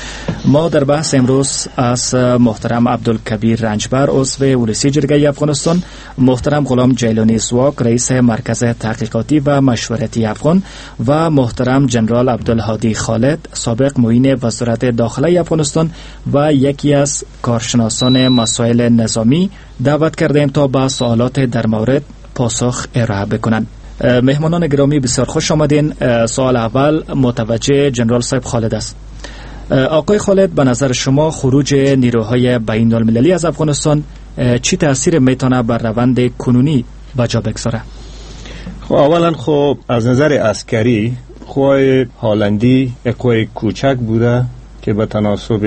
ما در بحث امروز از محترم عبدالکبیر رنجبر عضو ولسی جرگه افغانستان، محترم غلام جیلانی زواک رئیس مرکز تحقیقاتی و مشورتی افغان و محترم جنرال عبدالهادی خالد سابق معین وزارت داخله افغانستان و یکی از کارشناسان مسائل نظامی دعوت کردیم تا به سوالات در مورد پاسخ ارائه بکنند. مهمانان گرامی بسیار خوش آمدین. سوال اول متوجه جنرال صاحب خالد است. آقای خالد، به نظر شما خروج نیروهای بین المللی از افغانستان چی تأثیر میتونه بر روند کنونی بجا بگذاره؟ خب اولا از نظر عسکری قوای هالندی یک قوای کوچک بوده که به تناسب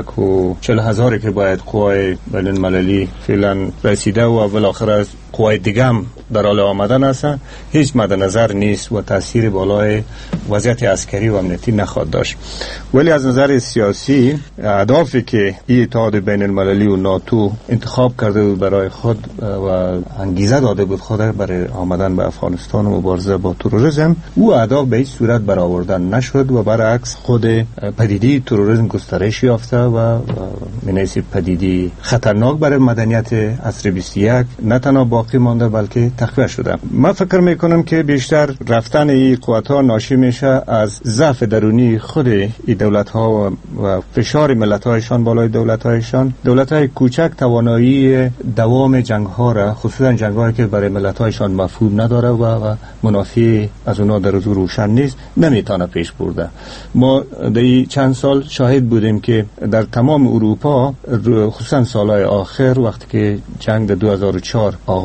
140,000 که باید قوای بین المللی فعلا رسیده و بالاخره از قوای دیگه هم در حال آمدن هستن، هیچ مد نظر نیست و تاثیر بالای وضعیت عسکری و امنیتی نخواهد داشت. ولی از نظر سیاسی اهدافی که این اتحاد بین المللی و ناتو انتخاب کرده بود برای خود و انگیزه داده بود خود برای آمدن به افغانستان و مبارزه با تروریسم، او اهداف به هیچ صورت برآوردن نشد و برعکس خود پدیده تروریسم گسترش یافته و منیسی پدیده خطرناک برای مدنیت عصر 21 نه تنها باقی مانده بلکه تقویت شده. من فکر میکنم که بیشتر رفتن این قوت‌ها ناشی میشه از ضعف درونی خود این دولت‌ها و فشار ملت‌هایشان بالای دولت‌هایشان. دولت‌های کوچک توانایی دوام جنگ‌ها را، خصوصا جنگ‌هایی که برای ملت‌هایشان مفهوم نداره و منافی از اونها در حضور روشن نیست، نمیتونه پیش برده. ما در چند سال شاهد بودیم که در تمام اروپا خصوصا سالهای آخر وقتی که جنگ در 2004 آغاز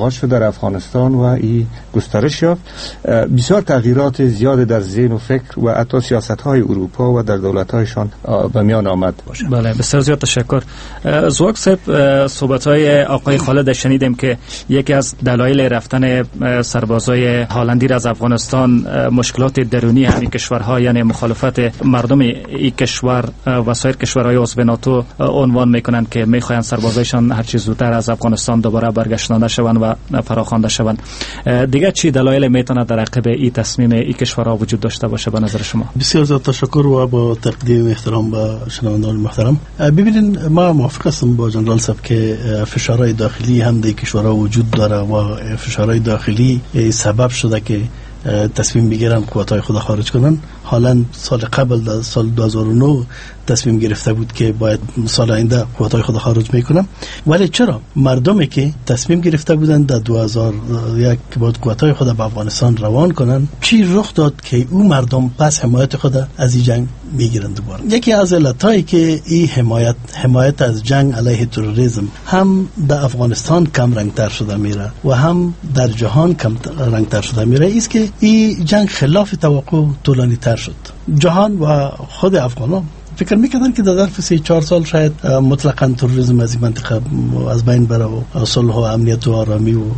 آغاز شد در افغانستان و این گسترش یافت، بسیار تغییرات زیاد در ذهن و فکر و حتی سیاست‌های اروپا و در دولت‌هایشان به میان آمد باشه. بله، بسیار زیاد تشکر. زواک صاحب، صحبت‌های آقای خالد شنیدیم که یکی از دلایل رفتن سربازای هالندی از افغانستان مشکلات درونی همین کشورها، یعنی مخالفت مردم این کشور و سایر کشورهای عضو ناتو عنوان میکنند که میخواهند سربازایشان هر چیز زودتر از افغانستان دوباره برگشتانده شوند و فراخوانده شوند. دیگه چی دلایل میتونه در عقب این تصمیم این کشورها وجود داشته باشه به نظر شما؟ بسیار زیاد تشکر و با تقدیم احترام به شنوندگان محترم. ببینید، ما موافق هستم با جنرال صاحب که فشارهای داخلی هم در کشورها وجود داره و فشارهای داخلی سبب شده که تصمیم بگیرن قوت‌های خود خارج کنن. حالا سال قبل در سال 2009 تصمیم گرفته بود که باید سال آینده قوت‌های خود خارج میکنن، ولی چرا مردمی که تصمیم گرفته بودن در 2001 که باید قوت‌های خود به افغانستان روان کنن، چی رخ داد که او مردم پس حمایت خود از این جنگ میگیرن دوباره؟ یکی از علتایی که این حمایت از جنگ علیه تروریسم هم در افغانستان کم رنگتر شده میره و هم در جهان کم رنگتر شده میره است که این جنگ خلاف توقع طولانی تر شد. جهان و خود افغانان فکر میکردن که در ظرف 3-4 سال شاید مطلقاً تروریسم از این منطقه از بین بره و صلح و امنیت و آرامی و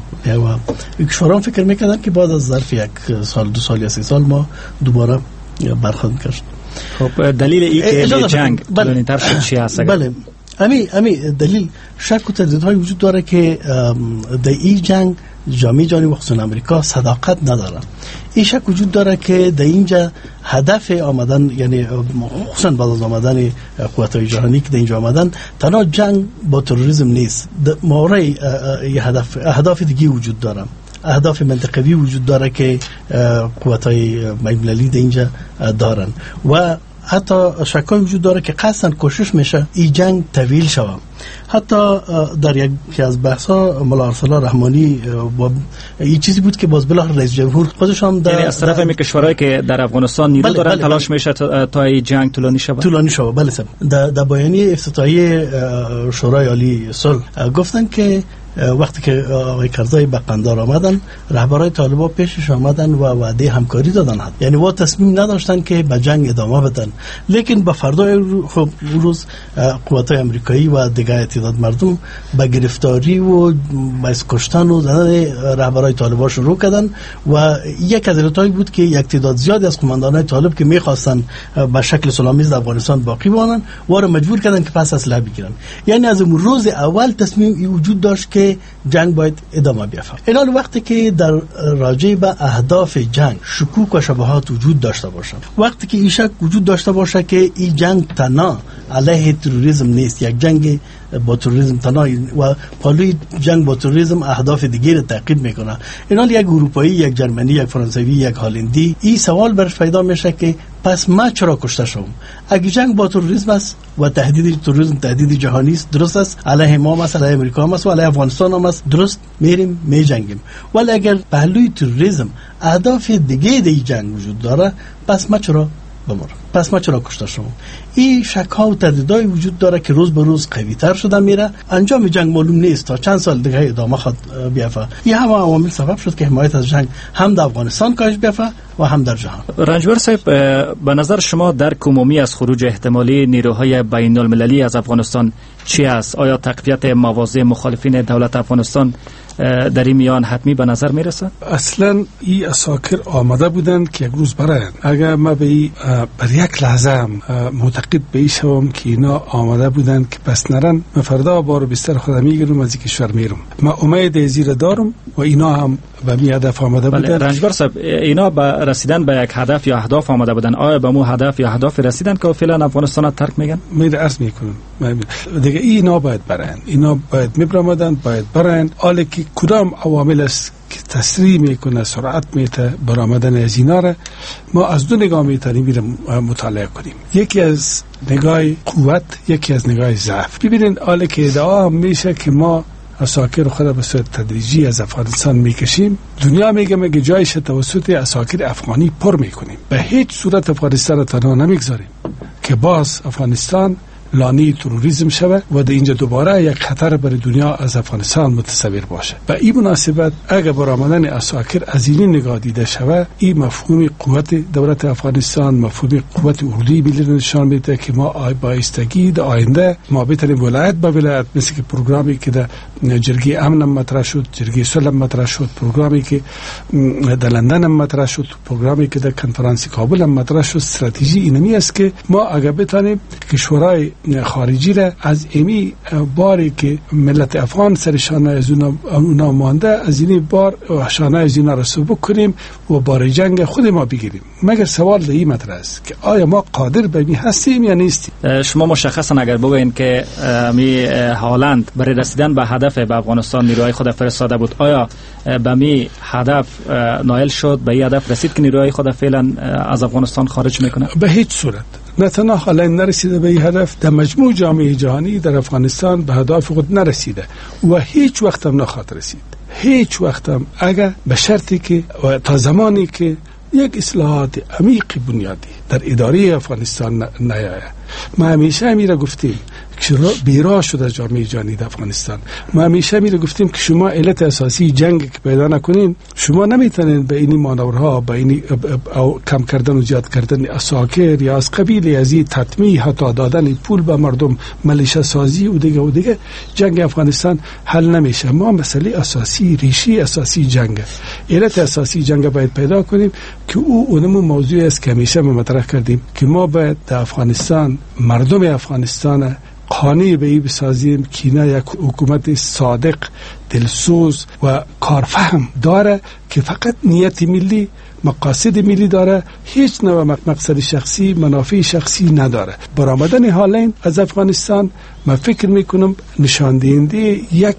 کشوران فکر میکردن که بعد از ظرف 1 سال 2 سال یا 3 سال ما دوباره برخواهیم کرد. خب دلیل این که جنگ طولانی تر شد چی هست؟ بله، امی دلیل شک و تردیدهای وجود داره که در این جنگ جامعه جهانی و خصوصا امریکا صداقت ندارن. این شک وجود داره که در اینجا هدف آمدن، یعنی خصوصا بعد از آمدن قوت‌های جهانی که در اینجا آمدن، تنها جنگ با تروریسم نیست، مورای اهداف دیگه وجود داره، اهداف منطقوی وجود داره که قوت‌های بین‌المللی در اینجا دارن و حتی شکای وجود داره که قصداً کوشش میشه این جنگ طویل شود. حتی در یکی از بحث‌ها مولا ارسلا رحمانی این چیزی بود که باز بالاخره رئیس جمهور خودش هم یعنی از طرف می کشورهایی که در افغانستان نیرو دارن تلاش میشه تا این جنگ طولانی شود. بله صاحب، در بیانیه افتتاحیه شورای عالی صلح گفتن که وقتی که آقای کرزای به قندار آمدن، رهبرای طالبان پیشش آمدن و وعده همکاری دادن، یعنی و تصمیم نداشتن که به جنگ ادامه بدن، لیکن به فردای خب روز قوت‌های آمریکایی و دیگر تعداد مردم به گرفتاری و باعث کشتن و زدن رهبرای طالبان شروع کردن و یک از علتایی بود که یک تعداد زیادی از قماندانای طالب که می‌خواستن به شکل صلح‌آمیز در افغانستان باقی بمانن و را مجبور کردن که پس اسلحه بگیرن. یعنی از روز اول تصمیم وجود داشت که جنگ باید ادامه بیافته. الان وقتی که در راجع به اهداف جنگ شکوک و شبهات وجود داشته باشه، وقتی که این شک وجود داشته باشه که این جنگ تنها علیه تروریسم نیست، یک جنگ با تروریسم تنها و پالوی جنگ با تروریسم اهداف دیگه رو تعقیب میکنه، الان یک اروپایی، یک جرمنی، یک فرانسوی، یک هلندی، این سوال برش پیدا میشه که پس ما چرا کشته شوم؟ اگه جنگ با تروریسم است و تهدید تروریسم تهدید جهانی است، درست است، علیه ما است، علیه امریکا است و علیه افغانستان هم است، درست، میریم میجنگیم. ولی اگر پهلوی تروریسم اهداف دیگه دی جنگ وجود داره، پس ما چرا بمرم؟ پس ما چرا کشته شوم؟ این شک ها و تردیدهای وجود داره که روز به روز قوی تر شده میره. انجام جنگ معلوم نیست، تا چند سال دیگه ادامه خواهد بیافته. این همه عوامل سبب شد که حمایت از جنگ هم در افغانستان کاهش بیافته و هم در جهان. رنجبر صاحب، به نظر شما درک عمومی از خروج احتمالی نیروهای بین المللی از افغانستان چی است؟ آیا تقویت مواضع مخالفین دولت افغانستان در این میان حتمی به نظر میرسه؟ اصلا این اساکر آمده بودند که یک روز براین. اگر ما بر یک لحظه معتقد به این شوم که اینا آمده بودند که پس نرن، من فردا بار بستر خودم میگیرم از این کشور میرم. ما امید زیر دارم و اینا هم به می هدف آمده بودند. رنجبر صاحب، اینا به رسیدن به یک هدف یا اهداف آمده بودند. آیا به مو هدف یا اهداف رسیدن که فعلا افغانستان ترک میگن؟ میره عرض میکنم دیگه اینا باید برن، اینا باید میبرامدن، باید برن. حالا که کدام عوامل است که تسریع میکنه، سرعت میده برآمدن از اینا را ما از دو نگاه میتونیم مطالعه کنیم. یکی از نگاه قوت، یکی از نگاه ضعف. ببینید، حالا که ادعا میشه که ما اساکر خود به صورت تدریجی از افغانستان میکشیم، دنیا میگه جایش توسط اساکر افغانی پر میکنیم، به هیچ صورت افغانستان تنها نمیگذاریم که باز افغانستان لانه تروریسم شود و در اینجا دوباره یک خطر برای دنیا از افغانستان متصور باشه. و این مناسبت اگر برآمدن عساکر از این نگاه دیده شود، این مفهوم قوت دولت افغانستان، مفهوم قوت اردوی ملی نشان میده که ما بایستگی در آینده ما بتونیم ولایت به ولایت، مثل که پروگرامی که در جرگه امن مطرح شد، جرگه صلح مطرح شد، پروگرامی که در لندن مطرح شد، پروگرامی که در کنفرانس کابل مطرح شد، استراتژی اینمی است که ما اگر بتونیم کشورهای خارجی را از امی باری که ملت افغان سرشان از اونا مانده، از این بار شانه از اینا را سبک کنیم و بار جنگ خود ما بگیریم. مگر سوال در این مطرح است که آیا ما قادر به این هستیم یا نیستیم؟ شما مشخصا اگر بگوین که می هالند برای رسیدن به هدف به افغانستان نیروهای خود فرستاده بود، آیا به می هدف نائل شد؟ به این هدف رسید که نیروهای خود فعلا از افغانستان خارج میکنه؟ به هیچ صورت. نه تنها حالا نرسیده به این هدف، در مجموع جامعه جهانی در افغانستان به هدف خود نرسیده و هیچ وقت هم نخواهد رسید. هیچ وقت هم، اگر به شرطی که و تا زمانی که یک اصلاحات عمیق بنیادی در اداره افغانستان نیاید. ما همیشه میره گفتیم که بیراه شده جامعه جهانی در افغانستان. ما همیشه میره گفتیم که شما علت اساسی جنگ که پیدا نکنین، شما نمیتونین به این مانورها، به این کم کردن و زیاد کردن عساکر یا از قبیل از این تطمیع حتی دادن پول به مردم، ملیشه سازی و دیگه جنگ افغانستان حل نمیشه. ما مسئله اساسی، ریشی اساسی جنگ، علت اساسی جنگ باید پیدا کنیم که اونمون موضوعی است که همیشه ما مطرح کردیم که ما باید در افغانستان مردم افغانستان قانع به این بسازیم که اینا یک حکومت صادق، دلسوز و کارفهم داره که فقط نیت ملی، مقاصد ملی داره، هیچ نوع مقصد شخصی، منافع شخصی نداره. برآمدن هالند از افغانستان من فکر میکنم نشان دهنده یک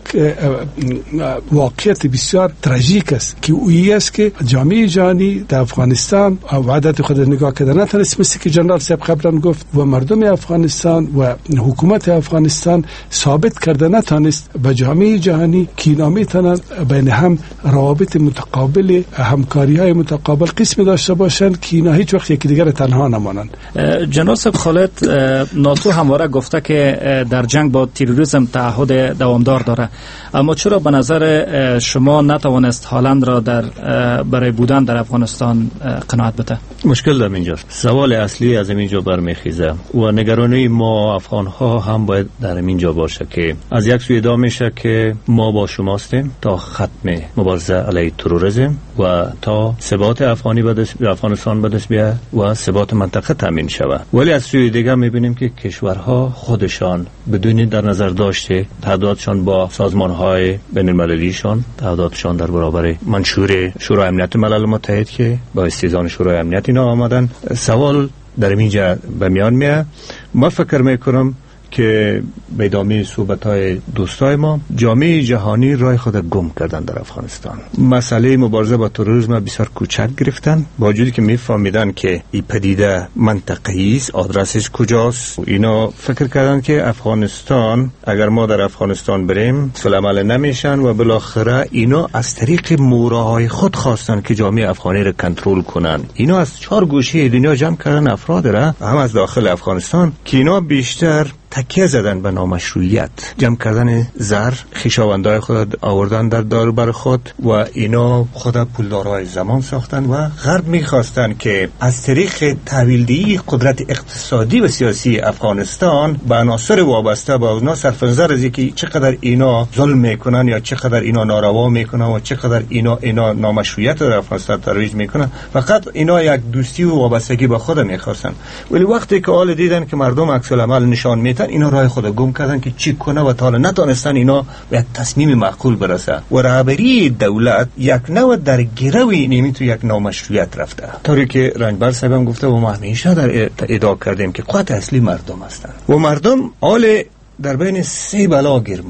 واقعیت بسیار تراژیک است که اویی است که جامعه جهانی در افغانستان وحدت خود نگاه کرده نتونست، مثل که جنرال صاحب قبلا گفت، و مردم افغانستان و حکومت افغانستان ثابت کرده نتونست به جامعه جهانی که اینا میتونن بین هم روابط متقابل، همکاری های متقابل قسم داشته باشن که اینا هیچ وقت یکی دیگر تنها نمانند. جنرال صاحب خالد، ناتو همواره گفته که در جنگ با تروریسم تعهد دوامدار داره، اما چرا به نظر شما نتوانست هالند را برای بودن در افغانستان قناعت بده؟ مشکل در اینجاست. سوال اصلی از اینجا برمیخیزه و نگرانی ما افغان ها هم باید در اینجا باشه که از یک سوی ادعا میشه که ما با شماستیم تا ختم مبارزه علیه تروریسم و تا ثبات افغانستان به دست بیاد و ثبات منطقه تامین شود، ولی از سوی دیگه میبینیم که کشورها خودشان بدون در نظر داشته تعهداتشان با سازمان‌های بین‌المللیشان، تعهداتشان در برابر منشور شورای امنیت ملل متحد که با استیزان شورای امنیت اینا آمدن، سوال در اینجا به میان میاد. ما فکر میکنم که به ادامه صحبت‌های دوستای ما، جامعه جهانی راه خود گم کردن در افغانستان. مسئله مبارزه با تروریسم بسیار کوچک گرفتن، با وجودی که میفهمیدن که این پدیده منطقه‌ای است، آدرسش کجاست. اینا فکر کردن که افغانستان، اگر ما در افغانستان بریم فعال نمیشن و بالاخره اینا از طریق موراهای خود خواستن که جامعه افغانی را کنترل کنن. اینا از 4 گوشه دنیا جمع کردن افراد را، هم از داخل افغانستان، که اینا بیشتر تکیه زدن به نامشروعیت، جمع کردن زر، خویشاوندای خود آوردن در داربر خود و اینا خود پولدارای زمان ساختن و غرب میخواستن که از طریق تحویلدهی قدرت اقتصادی و سیاسی افغانستان به عناصر وابسته به اونا، صرف نظر از اینکه چقدر اینا ظلم میکنن یا چقدر اینا ناروا میکنن و چقدر اینا نامشروعیت در افغانستان ترویج میکنن، فقط اینا یک دوستی و وابستگی به خود میخواستن. ولی وقتی که حال دیدن که مردم عکس العمل نشان میدن، اینا راه خود گم کردن که چی کنه و تا حالا نتونستن اینا به یک تصمیم معقول برسه و رهبری دولت یک نوع در گروی نیمی تو یک نامشروعیت رفته. طوری که رنجبر صاحب هم گفته و ما همیشه در ادعا کردیم که قوت اصلی مردم هستن و مردم حال در بین 3 بلا گیر ماندن.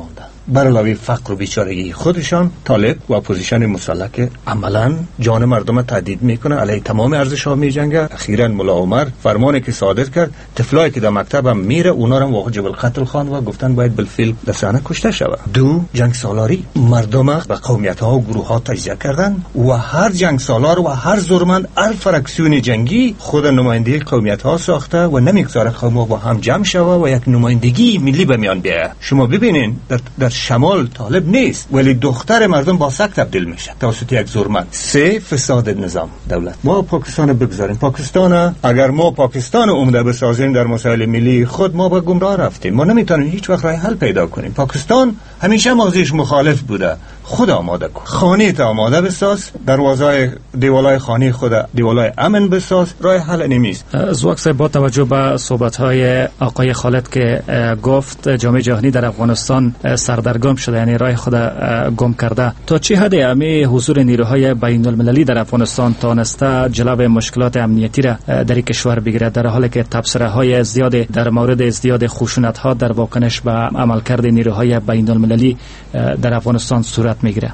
بر علاوه فقر و بیچارگی خودشان طالب و اپوزیشن مسلح که عملا جان مردم تهدید میکنه، علیه تمام ارزش‌ها میجنگه. اخیراً ملا عمر فرمانی که صادر کرد، طفلایی که در مکتب هم میره اونا رو واجب القتل خواند و گفتن باید بالفعل در صحنه کشته شود. دو، جنگ سالاری مردم به قومیت‌ها و گروه‌ها تجزیه کردن و هر جنگ سالار و هر زورمند هر فرکسیون جنگی خود نمایندگی قومیت‌ها ساخته و نمیگذاره قوم‌ها با هم جمع شوه و یک نمایندگی ملی به میان بیاید. شما ببینین در شمال طالب نیست ولی دختر مردم با سگ تبدیل میشه توسط یک زورمند. سه، فساد نظام دولت. ما پاکستان بگذاریم. پاکستان اگر ما پاکستان عمده بسازیم در مسائل ملی خود ما به گمراه رفتیم. ما نمیتونیم هیچ وقت راه حل پیدا کنیم. پاکستان همیشه مغزش مخالف بوده. خود آماده کن، خانه تا آماده بساز، دروازه دیوالای خانه خود دیوالای امن بساز، راه حل نمیست. زواک صاحب، با توجه به صحبت‌های آقای خالد که گفت جامعه جهانی در افغانستان سردرگم شده، یعنی راه خود گم کرده، تا چه حد امی حضور نیروهای بین المللی در افغانستان تانسته جلوه مشکلات امنیتی را در این کشور بگیرد، در حالی که تبصره‌های زیاد در مورد ازدیاد خشونت‌ها در واکنش به عملکرد نیروهای بین المللی در افغانستان صورت میگیره؟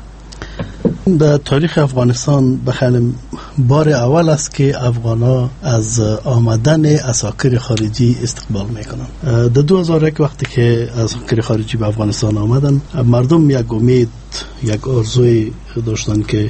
در تاریخ افغانستان بخیر بار اول است که افغانا از آمدن اساکر خارجی استقبال میکنن. در 2001 وقتی که اساکر خارجی به افغانستان آمدن، مردم یک امید، یک آرزوی داشتن که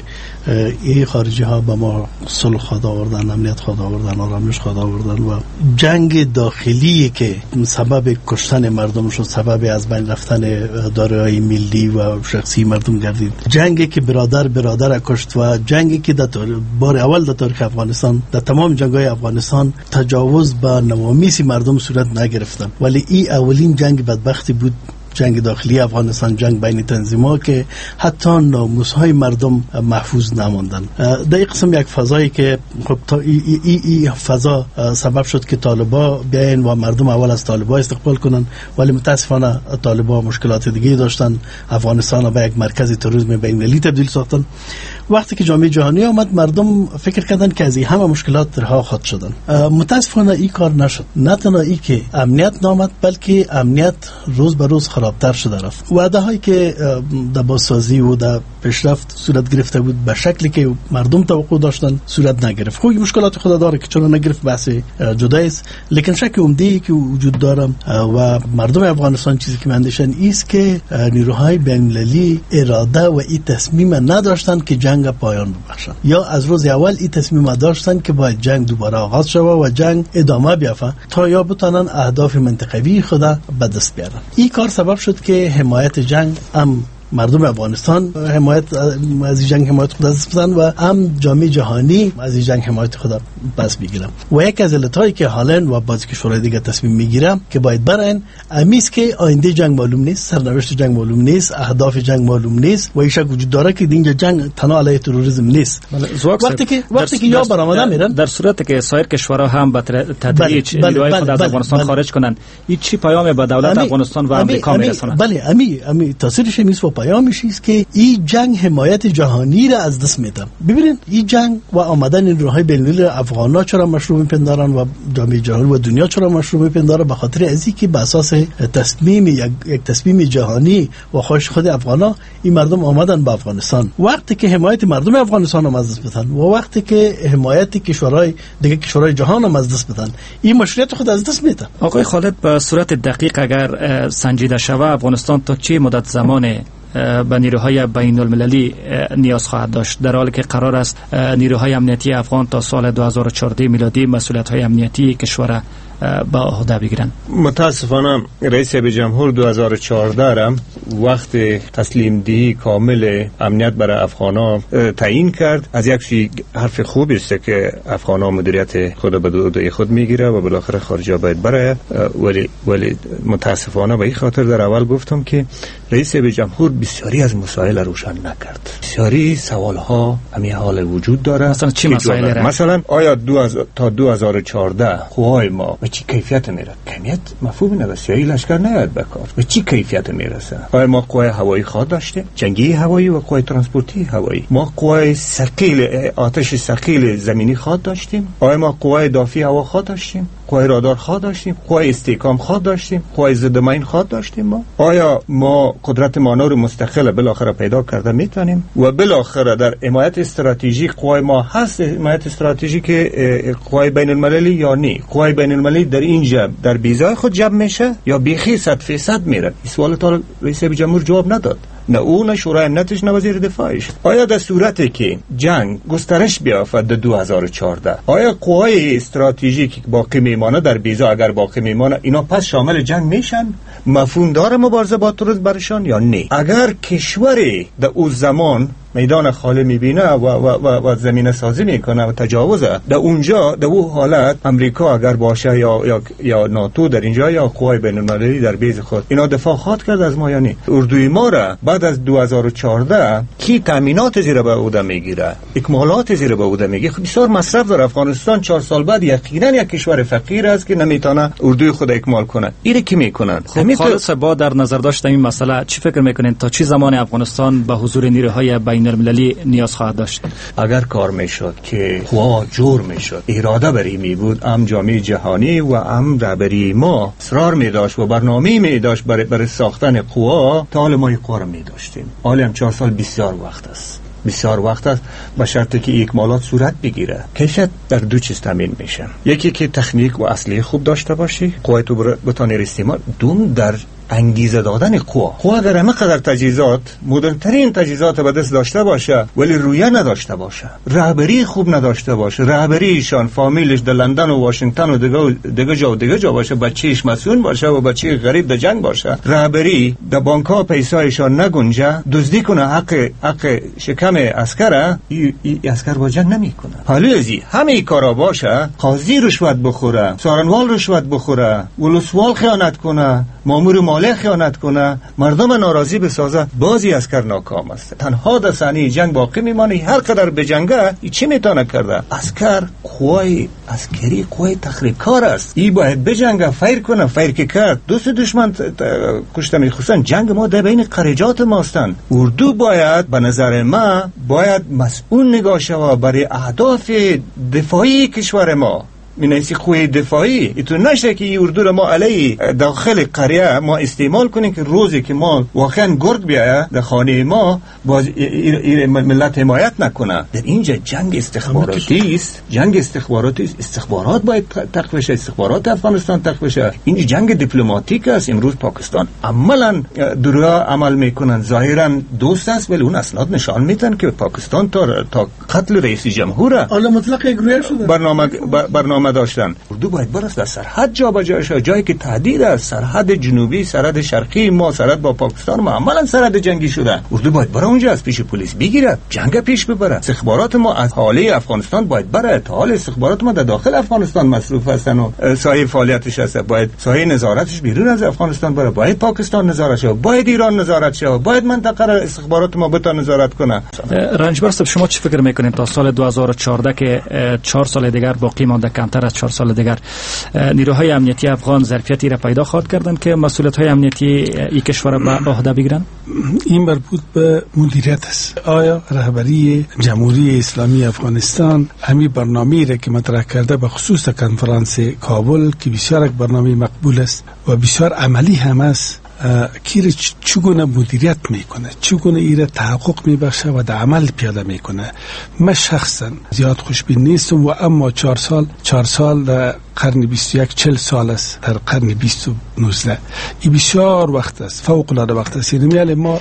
این خارجی ها به ما صلح خواهد آوردن، امنیت خواهد آوردن، آرامش خواهد آوردن و جنگ داخلی که سبب کشتن مردم شد، سبب از بین رفتن دارایی ملی و شخصی مردم گردید، جنگی که برادر کشت و جنگی که در بار اول در تاریخ افغانستان، در تمام جنگ‌های افغانستان تجاوز به نوامیس مردم صورت نگرفتن، ولی این اولین جنگ بدبختی بود، جنگ داخلی افغانستان، جنگ بین تنظیم‌ها که حتی ناموس‌های مردم محفوظ نماندن. در این قسم یک فضایی که خب تا این فضا سبب شد که طالبا بیاین و مردم اول از طالبا استقبال کنن، ولی متاسفانه طالبا مشکلات دیگه داشتن، افغانستان به یک مرکز تروریسم بین‌المللی تبدیل ساختن. وقتی که جامعه جهانی آمد، مردم فکر کردن که از این همه مشکلات رها خواهد شدن. متاسفانه این کار نشد. نه تنها این که امنیت نامد، بلکه امنیت روز به روز خرابتر شده رفت. وعده هایی که در بازسازی و در پیشرفت صورت گرفته بود به شکلی که مردم توقع داشتن صورت نگرفت. خب مشکلات خود داره که چون نگرفت بحث جدایی است، لیکن شک عمده‌ای که وجود داره و مردم افغانستان چیزی که اندیشن است که نیروهای بین‌المللی اراده و این تصمیم نداشتن که جنگ پایان ببخشن، یا از روز اول این تصمیم داشتن که باید جنگ دوباره آغاز شود و جنگ ادامه بیافته تا یا بتونن اهداف منطقوی خود به دست بیارن. این کار سبب شد که حمایت جنگ هم مردم افغانستان حمایت از این جنگ حمایت خود دست بزنن و هم جامعه جهانی از این جنگ حمایت خود پس بگیرن. و یک از علتایی که حالا و بعضی کشورهای دیگه تصمیم میگیرن که باید برن امیست که آینده جنگ معلوم نیست، سرنوشت جنگ معلوم نیست، اهداف جنگ معلوم نیست و ایشک وجود داره که اینجا جنگ تنها علیه تروریسم نیست. وقتی که یا برآمده میرن، در صورتی که سایر کشورها هم به تدریج نیروهای خود از افغانستان خارج کنن، این چی پیام به دولت افغانستان و آمریکا میرسونه؟ بله، امی تاثیرش نیست و پیامش است که این جنگ حمایت جهانی را از دست میده. ببینید این جنگ و آمدن نیروهای بین‌المللی افغانا چرا مشروع میپندارن و جامعه جهانی و دنیا چرا مشروع میپنداره؟ به خاطر ازی که به اساس تصمیم یک تصمیم جهانی و خواهش خود افغانا این مردم آمدن به افغانستان. وقتی که حمایت مردم افغانستان هم از دست بدن و وقتی که حمایت کشورهای دیگه کشورهای جهان هم از دست بدن، این مشروعیت خود از دست میده. آقای خالد، به صورت دقیق اگر سنجیده شود، افغانستان تا چه مدت زمان به نیروهای بین المللی نیاز خواهد داشت، در حالی که قرار است نیروهای امنیتی افغان تا سال 2014 میلادی مسئولیت‌های امنیتی کشور با عهده بگیرن؟ متاسفانه رئیس جمهور 2014 را وقت تسلیم دهی کامل امنیت برای افغانا تعیین کرد. از یک حرف خوب است که افغانا مدیریت خود به عهده خود میگیره و بالاخره خارجا باید برای، ولی متاسفانه به این خاطر در اول گفتم که رئیس جمهور بسیاری از مسائل روشن نکرد. بسیاری سوالها همین حال وجود داره. مثلا چی مسائل؟ مثلا آیا تا 2014 قوای ما به چی کیفیت میره؟ کمیت مفهوم نداره. لشکر نیاد بکار. به چی کیفیت میرسه؟ آیا ما قوای هوایی خود داشتیم؟ جنگی هوایی و قوای ترانسپورتی هوایی. ما قوای ثقیل آتش ثقیل زمینی خود داشتیم؟ آیا ما قوای دافعی هوا خود داشتیم؟ قوای رادار خواه داشتیم، قوای استحکام خواه داشتیم، قوای ضد ماین خواه داشتیم. ما آیا ما قدرت مانور مستقل بالاخره پیدا کرده میتونیم؟ و بالاخره در حمایت استراتژیک قوای ما هست، حمایت استراتژیک قوای بین المللی یا نه؟ قوای بین المللی در اینجا در بیزای خود جمع میشه یا بیخی 100% میره؟ این سوال تا رئیس جمهور جواب نداد، نه او نه شورای امنیتش نه وزیر دفاعش. آیا در صورتی که جنگ گسترش بیافت در 2014 آیا قوای استراتژیک باقی میمانه در بیزا؟ اگر باقی میمانه اینا پس شامل جنگ میشن؟ مفهوم داره مبارزه با تروریسم برشان یا نه؟ اگر کشوری در اون زمان میدان خالی میبینه و زمینه سازی میکنه و تجاوزه، در اونجا در اون حالت امریکا اگر باشه یا ناتو در اینجا یا قوای بین المللی در بیز خود، اینا دفاع خواهد کرد از ما یا نه؟ اردوی ما را بعد از 2014 کی تامینات زیر به عهده میگیره، اکمالات زیر به عهده میگیره؟ بسیار مصرف در افغانستان 4 سال بعد یقینا یک کشور فقیر است که نمیتونه اردوی خود اکمال کنه. اینه کی میکنن؟ خالص با در نظر داشت این مسئله چی فکر میکنین تا چه زمان افغانستان به حضور نیروهای بین المللی نیاز خواهد داشت؟ اگر کار میشد که قوا جور میشد، اراده بری می بود، ام جامعه جهانی و ام رهبری ما اصرار می داشت و برنامه می داشت برای ساختن قوا، تا حال ما قوا را می داشتیم. حالا هم 4 سال بسیار وقت است، بسیار وقت است، به شرطی که اکمالات صورت بگیره. کیفیت در 2 چیز تامین میشه، یکی که تکنیک و اسلحه خوب داشته باشی، قوای تو بتانی استعمال، دوم در انگیزه دادن قوا اگر همه قدر تجهیزات، مدرن‌ترین تجهیزات به دست داشته باشه ولی رویه نداشته باشه، رهبری خوب نداشته باشه، رهبریشان فامیلش در لندن و واشنگتن و دیگه جا باشه، بچه‌اش مسئول باشه و بچه غریب در جنگ باشه، رهبری در بانک‌ها پیسایشان نگنجه، دزدی کنه حق شکم عسکر، ای عسکر با جنگ نمیکنه. حالا ازی همه کارا باشه، قاضی رشوت بخوره، سارنوال رشوت بخوره، ولسوال خیانت کنه، مامور مالی خیانت کنه، مردم ناراضی بسازه، بازی عسکر ناکام است. تنها در صحنه جنگ باقی میمانه هر قدر بجنگه چی میتونه کرده؟ عسکر قوای عسکری قوای تخریبکار است، ای باید بجنگه، فیر کنه، فیر که کرد دوست دشمن کشته میخوستن. جنگ ما در بین قرجات ماستن. اردو باید به نظر ما باید مسئول نگاه شود برای اهداف دفاعی کشور ما. مینیسی خوی دفاعی ایتو نشه که این اردو را ما علی داخل قریه ما استعمال کنیم که روزی که ما واقعا گرگ بیایه در خانه ما باز ملت حمایت نکنه. در اینجا جنگ استخباراتی است، استخبارات باید تقویه شه، استخبارات افغانستان تقویه شه. اینجا جنگ دیپلماتیک است. امروز پاکستان عملا دریا عمل میکنن، ظاهرا دوست است ولی اون اسناد نشان میدن که پاکستان تا قتل رئیس جمهور حالا مطلق اگرویه شده برنامه داشتن. اردو باید برست در سرحد جا به جایی که تهدید است، سرحد جنوبی، سرحد شرقی ما، سرحد با پاکستان ما عملا سرحد جنگی شده. اردو باید بره اونجا از پیش پلیس بگیره، جنگ پیش ببره. استخبارات ما از حاله افغانستان باید بره. تا حال استخبارات ما در داخل افغانستان مصروف هستن و سایه فعالیتش هست، باید سایه نظارتش بیرون از افغانستان بره، باید پاکستان نظارت شه، باید ایران نظارت شه، باید منطقه را استخبارات ما بتونه نظارت کنه. رنجبر صاحب شما چی فکر میکنید تا سال 2014 که 4 سال دیگر باقی مانده، کمتر از 4 سال دیگر، نیروهای امنیتی افغان ظرفیتی را پیدا خواهد کردند که مسئولیت‌های امنیتی این کشور را به عهده بگیرن؟ این مربوط به مدیریت است. آیا رهبری جمهوری اسلامی افغانستان همین برنامه‌ای را که مطرح کرده به خصوص کنفرانس کابل که بسیار یک برنامه مقبول است و بسیار عملی هم است، کی چگونه مدیریت میکنه، چگونه ایره تحقق میبخشه و در عمل پیاده میکنه. من شخصا زیاد خوشبین نیستم و اما 4 سال در قرن 21 40 سال است، در قرن 2019 این بسیار وقت است، فوق العاده وقت است. یعنی ما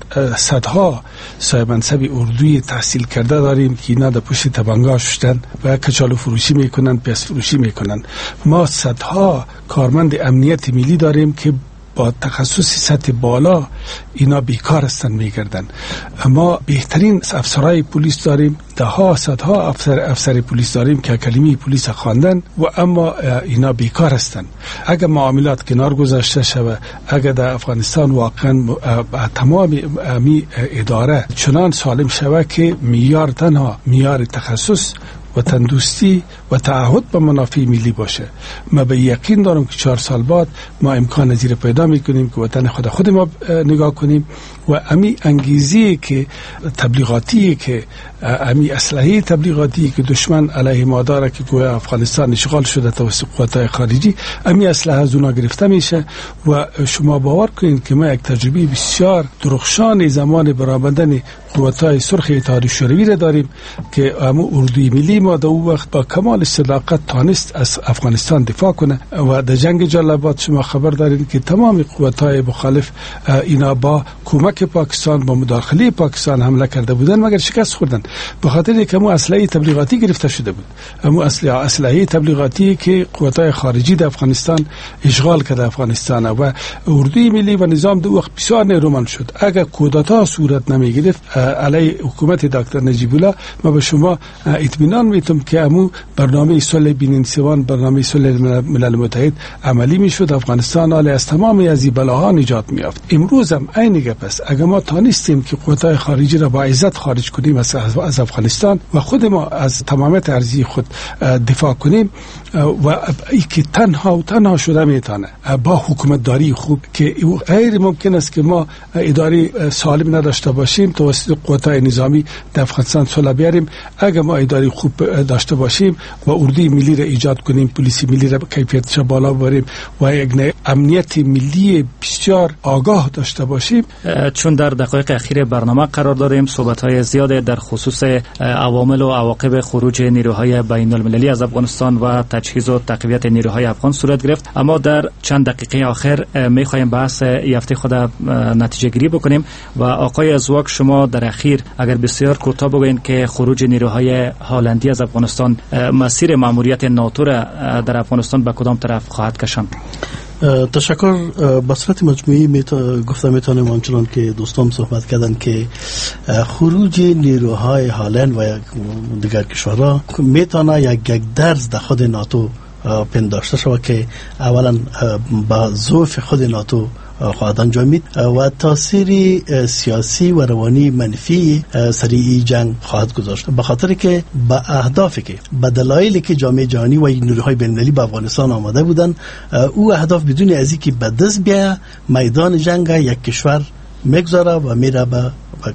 صدها صاحب منصب اردوی تحصیل کرده داریم که اینا در پشت تبانگا شدن و کچالو فروشی میکنن، پیاز فروشی میکنن. ما صدها کارمند امنیت ملی داریم که با تخصص سطح بالا اینا بیکار هستن میگردن. ما بهترین افسرهای پلیس داریم، صدها افسر پلیس داریم که اکادمی پلیس خواندن و اما اینا بیکار هستن. اگر معاملات کنار گذاشته شود، اگر در افغانستان واقعا تمام اداره چنان سالم شود که تنها معیار تخصص و تندوستی و تعهد به منافع ملی باشه. ما به یقین دارم که 4 سال بعد ما امکان نظیر پیدا میکنیم که وطن خود ما نگاه کنیم و امی انگیزی که تبلیغاتی که امی اسلحه تبلیغاتی که دشمن علیه ما داره که گویا افغانستان اشغال شده توسط قوات خارجی، امی اسلحه از اونا گرفته میشه و شما باور کنید که ما یک تجربه بسیار درخشان زمان برآمدن قوات سرخ اتحادیه شوروی را داریم که اردوی ملی ما در اون وقت با کمال صداقت تانست از افغانستان دفاع کنه و در جنگ جلال‌آباد شما خبر دارید که تمام قوت‌های مخالف اینا با کمک پاکستان با مداخله پاکستان حمله کرده بودن مگر شکست خوردن، به خاطر اینکه مو اسلحه تبلیغاتی گرفته شده بود. مو اسلحه تبلیغاتی که قوت‌های خارجی در افغانستان اشغال کرده افغانستان و اردوی ملی و نظام دو وقت بسیار نیرومند شد. اگر کودتا صورت نمی گرفت علیه حکومت دکتر نجیب الله، ما به شما اطمینان میتم که امو برنامه صلح بین‌النسوان، برنامه صلح ملل متحد عملی میشد، افغانستان حال از تمام از بلاها نجات میافت. امروز هم عین گپ است. اگر ما تانستیم که قوت‌های خارجی را با عزت خارج کنیم از افغانستان و خود ما از تمامیت ارضی خود دفاع کنیم و ای که تنها شده میتونه با حکومت داری خوب که غیر ممکن است که ما اداره سالم نداشته باشیم توسط قوت‌های نظامی در افغانستان صلح بیاریم. اگر ما اداره خوب داشته باشیم و اردوی ملی را ایجاد کنیم، پلیس ملی را کیفیتش بالا ببریم و یک امنیت ملی بسیار آگاه داشته باشیم. چون در دقایق اخیر برنامه قرار داریم، صحبت‌های زیاد در خصوص عوامل و عواقب خروج نیروهای بین‌المللی از افغانستان و تجهیز و تقویت نیروهای افغان صورت گرفت، اما در چند دقیقه آخر می‌خوایم بحث یافته خود نتیجه گیری بکنیم و آقای ازواق شما در اخیر اگر بسیار کوتاه بگوین که خروج نیروهای هالندی از افغانستان مسیر ماموریت ناتو را در افغانستان به کدام طرف خواهد کشاند؟ تشکر. به صورت مجموعی گفتم میتونم همچنان که دوستان صحبت کردن که خروج نیروهای هالند و دیگر کشورها میتونه یک درس در خود ناتو پنداشته شود که اولا با ضعف خود ناتو خواهد انجامید و تاثیر سیاسی و روانی منفی سریع جنگ خواهد گذاشت، به خاطر که با اهدافی که به دلایلی که جامعه جهانی و نیروهای بین‌المللی به افغانستان آمده بودن، او اهداف بدون از اینکه به دست بیاید میدان جنگ یک کشور میگذاره و میره به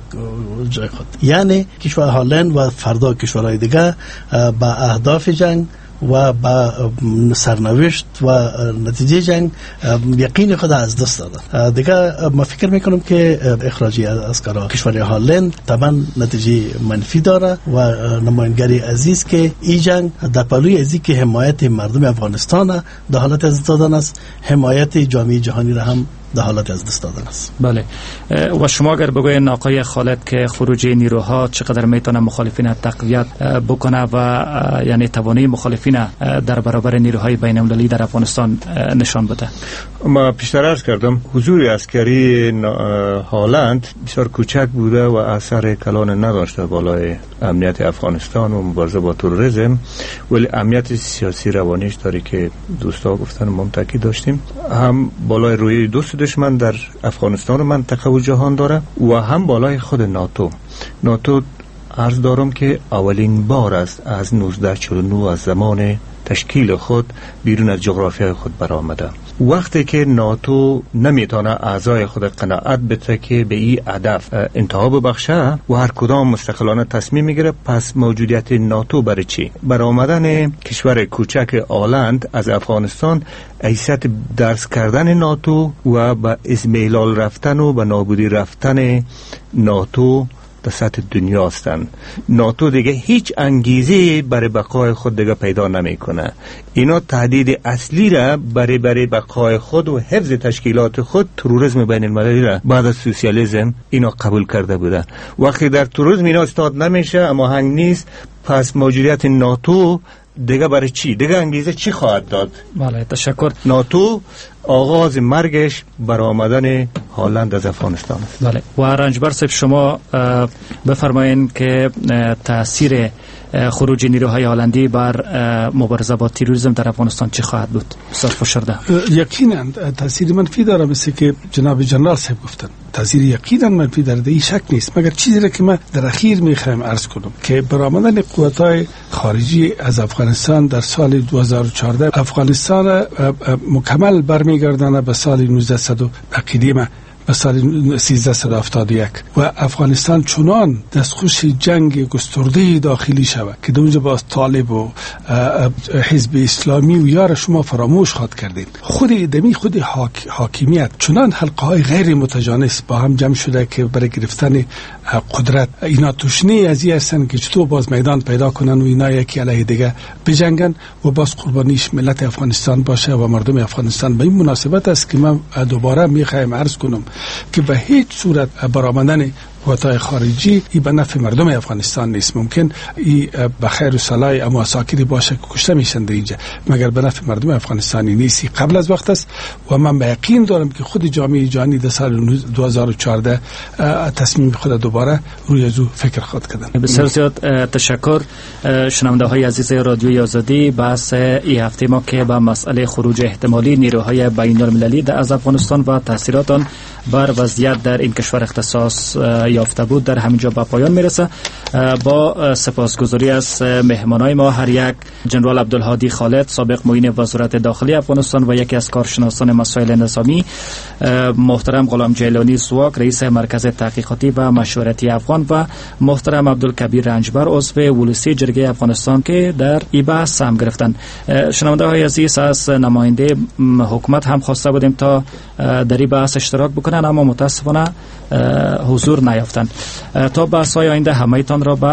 جای خود، یعنی کشور هالند و فردا کشورهای دیگه به اهداف جنگ و با سرنوشت و نتیجه جنگ یقین خود از دست دادن. دیگه ما فکر میکنم که اخراجی عسکران کشور هالند طبعا نتیجه منفی داره و نمایندگی عزیز که این جنگ در پلوی ازی که حمایت مردم افغانستان در حالت از دست دادن است، حمایت جامعه جهانی را هم در حالت از دست دادن است. بله. و شما اگر بگوین آقای خالد که خروج نیروها چقدر میتونه مخالفین تقویت بکنه و یعنی توانایی مخالفین در برابر نیروهای بین‌المللی در افغانستان نشان بده؟ ما پیشتر عرض کردم حضور عسکری هالند بسیار کوچک بوده و اثر کلان نداشته بالای امنیت افغانستان و مبارزه با تروریسم، ولی امنیت سیاسی روانیش داره که دوستا گفتن منتقی داشتیم، هم بالای روی دوست دشمن در افغانستان و منطقه و جهان داره و هم بالای خود ناتو عرض دارم که اولین بار است از 1949 از زمان تشکیل خود بیرون از جغرافیای خود برآمده. وقتی که ناتو نمیتونه اعضای خود قناعت بده که به این هدف انتها ببخشه و هر کدام مستقلانه تصمیم میگیره، پس موجودیت ناتو برای چی؟ برآمدن کشور کوچک هالند از افغانستان حیثیت درس کردن ناتو و به ازمیلال رفتن و به نابودی رفتن ناتو در سطح دنیا هستند. ناتو دیگه هیچ انگیزه برای بقای خود دیگه پیدا نمیکنه. اینا تهدید اصلی را برای بقای خود و حفظ تشکیلات خود تروریسم بین المللی را بعد از سوسیالیسم اینا قبول کرده بوده. وقتی در تروریسم اینا استاد نمیشه، اما هنگ نیست، پس موجودیت ناتو دیگه برای چی؟ دیگه انگیزه چی خواهد داد؟ بله، تشکر. ناتو آغاز مرگش برآمدن هالند از افغانستان است. بله. و رنجبر صاحب شما بفرمایین که تاثیر خروج نیروهای هالندی بر مبارزه با تروریسم در افغانستان چه خواهد بود؟ استاد فشرده. یقینا تاثیر منفی داره، مثل که جناب جنرال صاحب گفتن. تاثیر یقینا منفی داره، این شک نیست. مگر چیزی را که من در اخیر میخوایم عرض کنم که برآمدن قوت‌های خارجی از افغانستان در سال 2014 افغانستان مکمل برمیگردانه به سال 1900 قدیم، به سال 1371 و افغانستان چنان دستخوش جنگ گسترده داخلی شود که در اونجا با طالب و حزب اسلامی و یار شما فراموش خواد کردین. خود حاکمیت چنان حلقه های غیر متجانس با هم جمع شده که برای گرفتن قدرت اینا تشنه از این هستن که چطور باز میدان پیدا کنن و اینا یکی علیه دیگه بجنگن و باز قربانیش ملت افغانستان باشه و مردم افغانستان. به این مناسبت است که من دوباره میخوایم عرض کنم که به هیچ صورت برآمدن قوت‌های خارجی ای به نفع مردم افغانستان نیست. ممکن ای به خیر و صلاح اما ساکری باشه که کشته میشن در اینجا، مگر به نفع مردم افغانستانی نیست. قبل از وقت است و من به یقین دارم که خود جامعه جهانی در سال 2014 تصمیم خود دوباره روی ازو فکر خود کردن. بسیار زیاد تشکر. شنونده های عزیز رادیوی آزادی، بحث این هفته ما که به مسئله خروج احتمالی نیروهای بین المللی از افغانستان و تاثیرات آن بر وضعیت در این کشور اختصاص یافته بود در همینجا به پایان میرسه. با سپاسگزاری از مهمانای ما، هر یک جنرال عبدالهادی خالد، سابق معین وزارت داخلی افغانستان و یکی از کارشناسان مسائل نظامی، محترم غلام جیلانی سواک، رئیس مرکز تحقیقاتی و مشورتی افغان، و محترم عبدالکبیر رنجبر، عضو ولسی جرگه افغانستان که در این بحث سهم گرفتن. شنونده های عزیز، از نماینده حکومت هم خواسته بودیم تا در این بحث اشتراک بکنن اما متاسفانه حضور نیافتند. تا بحث های آینده همه تان را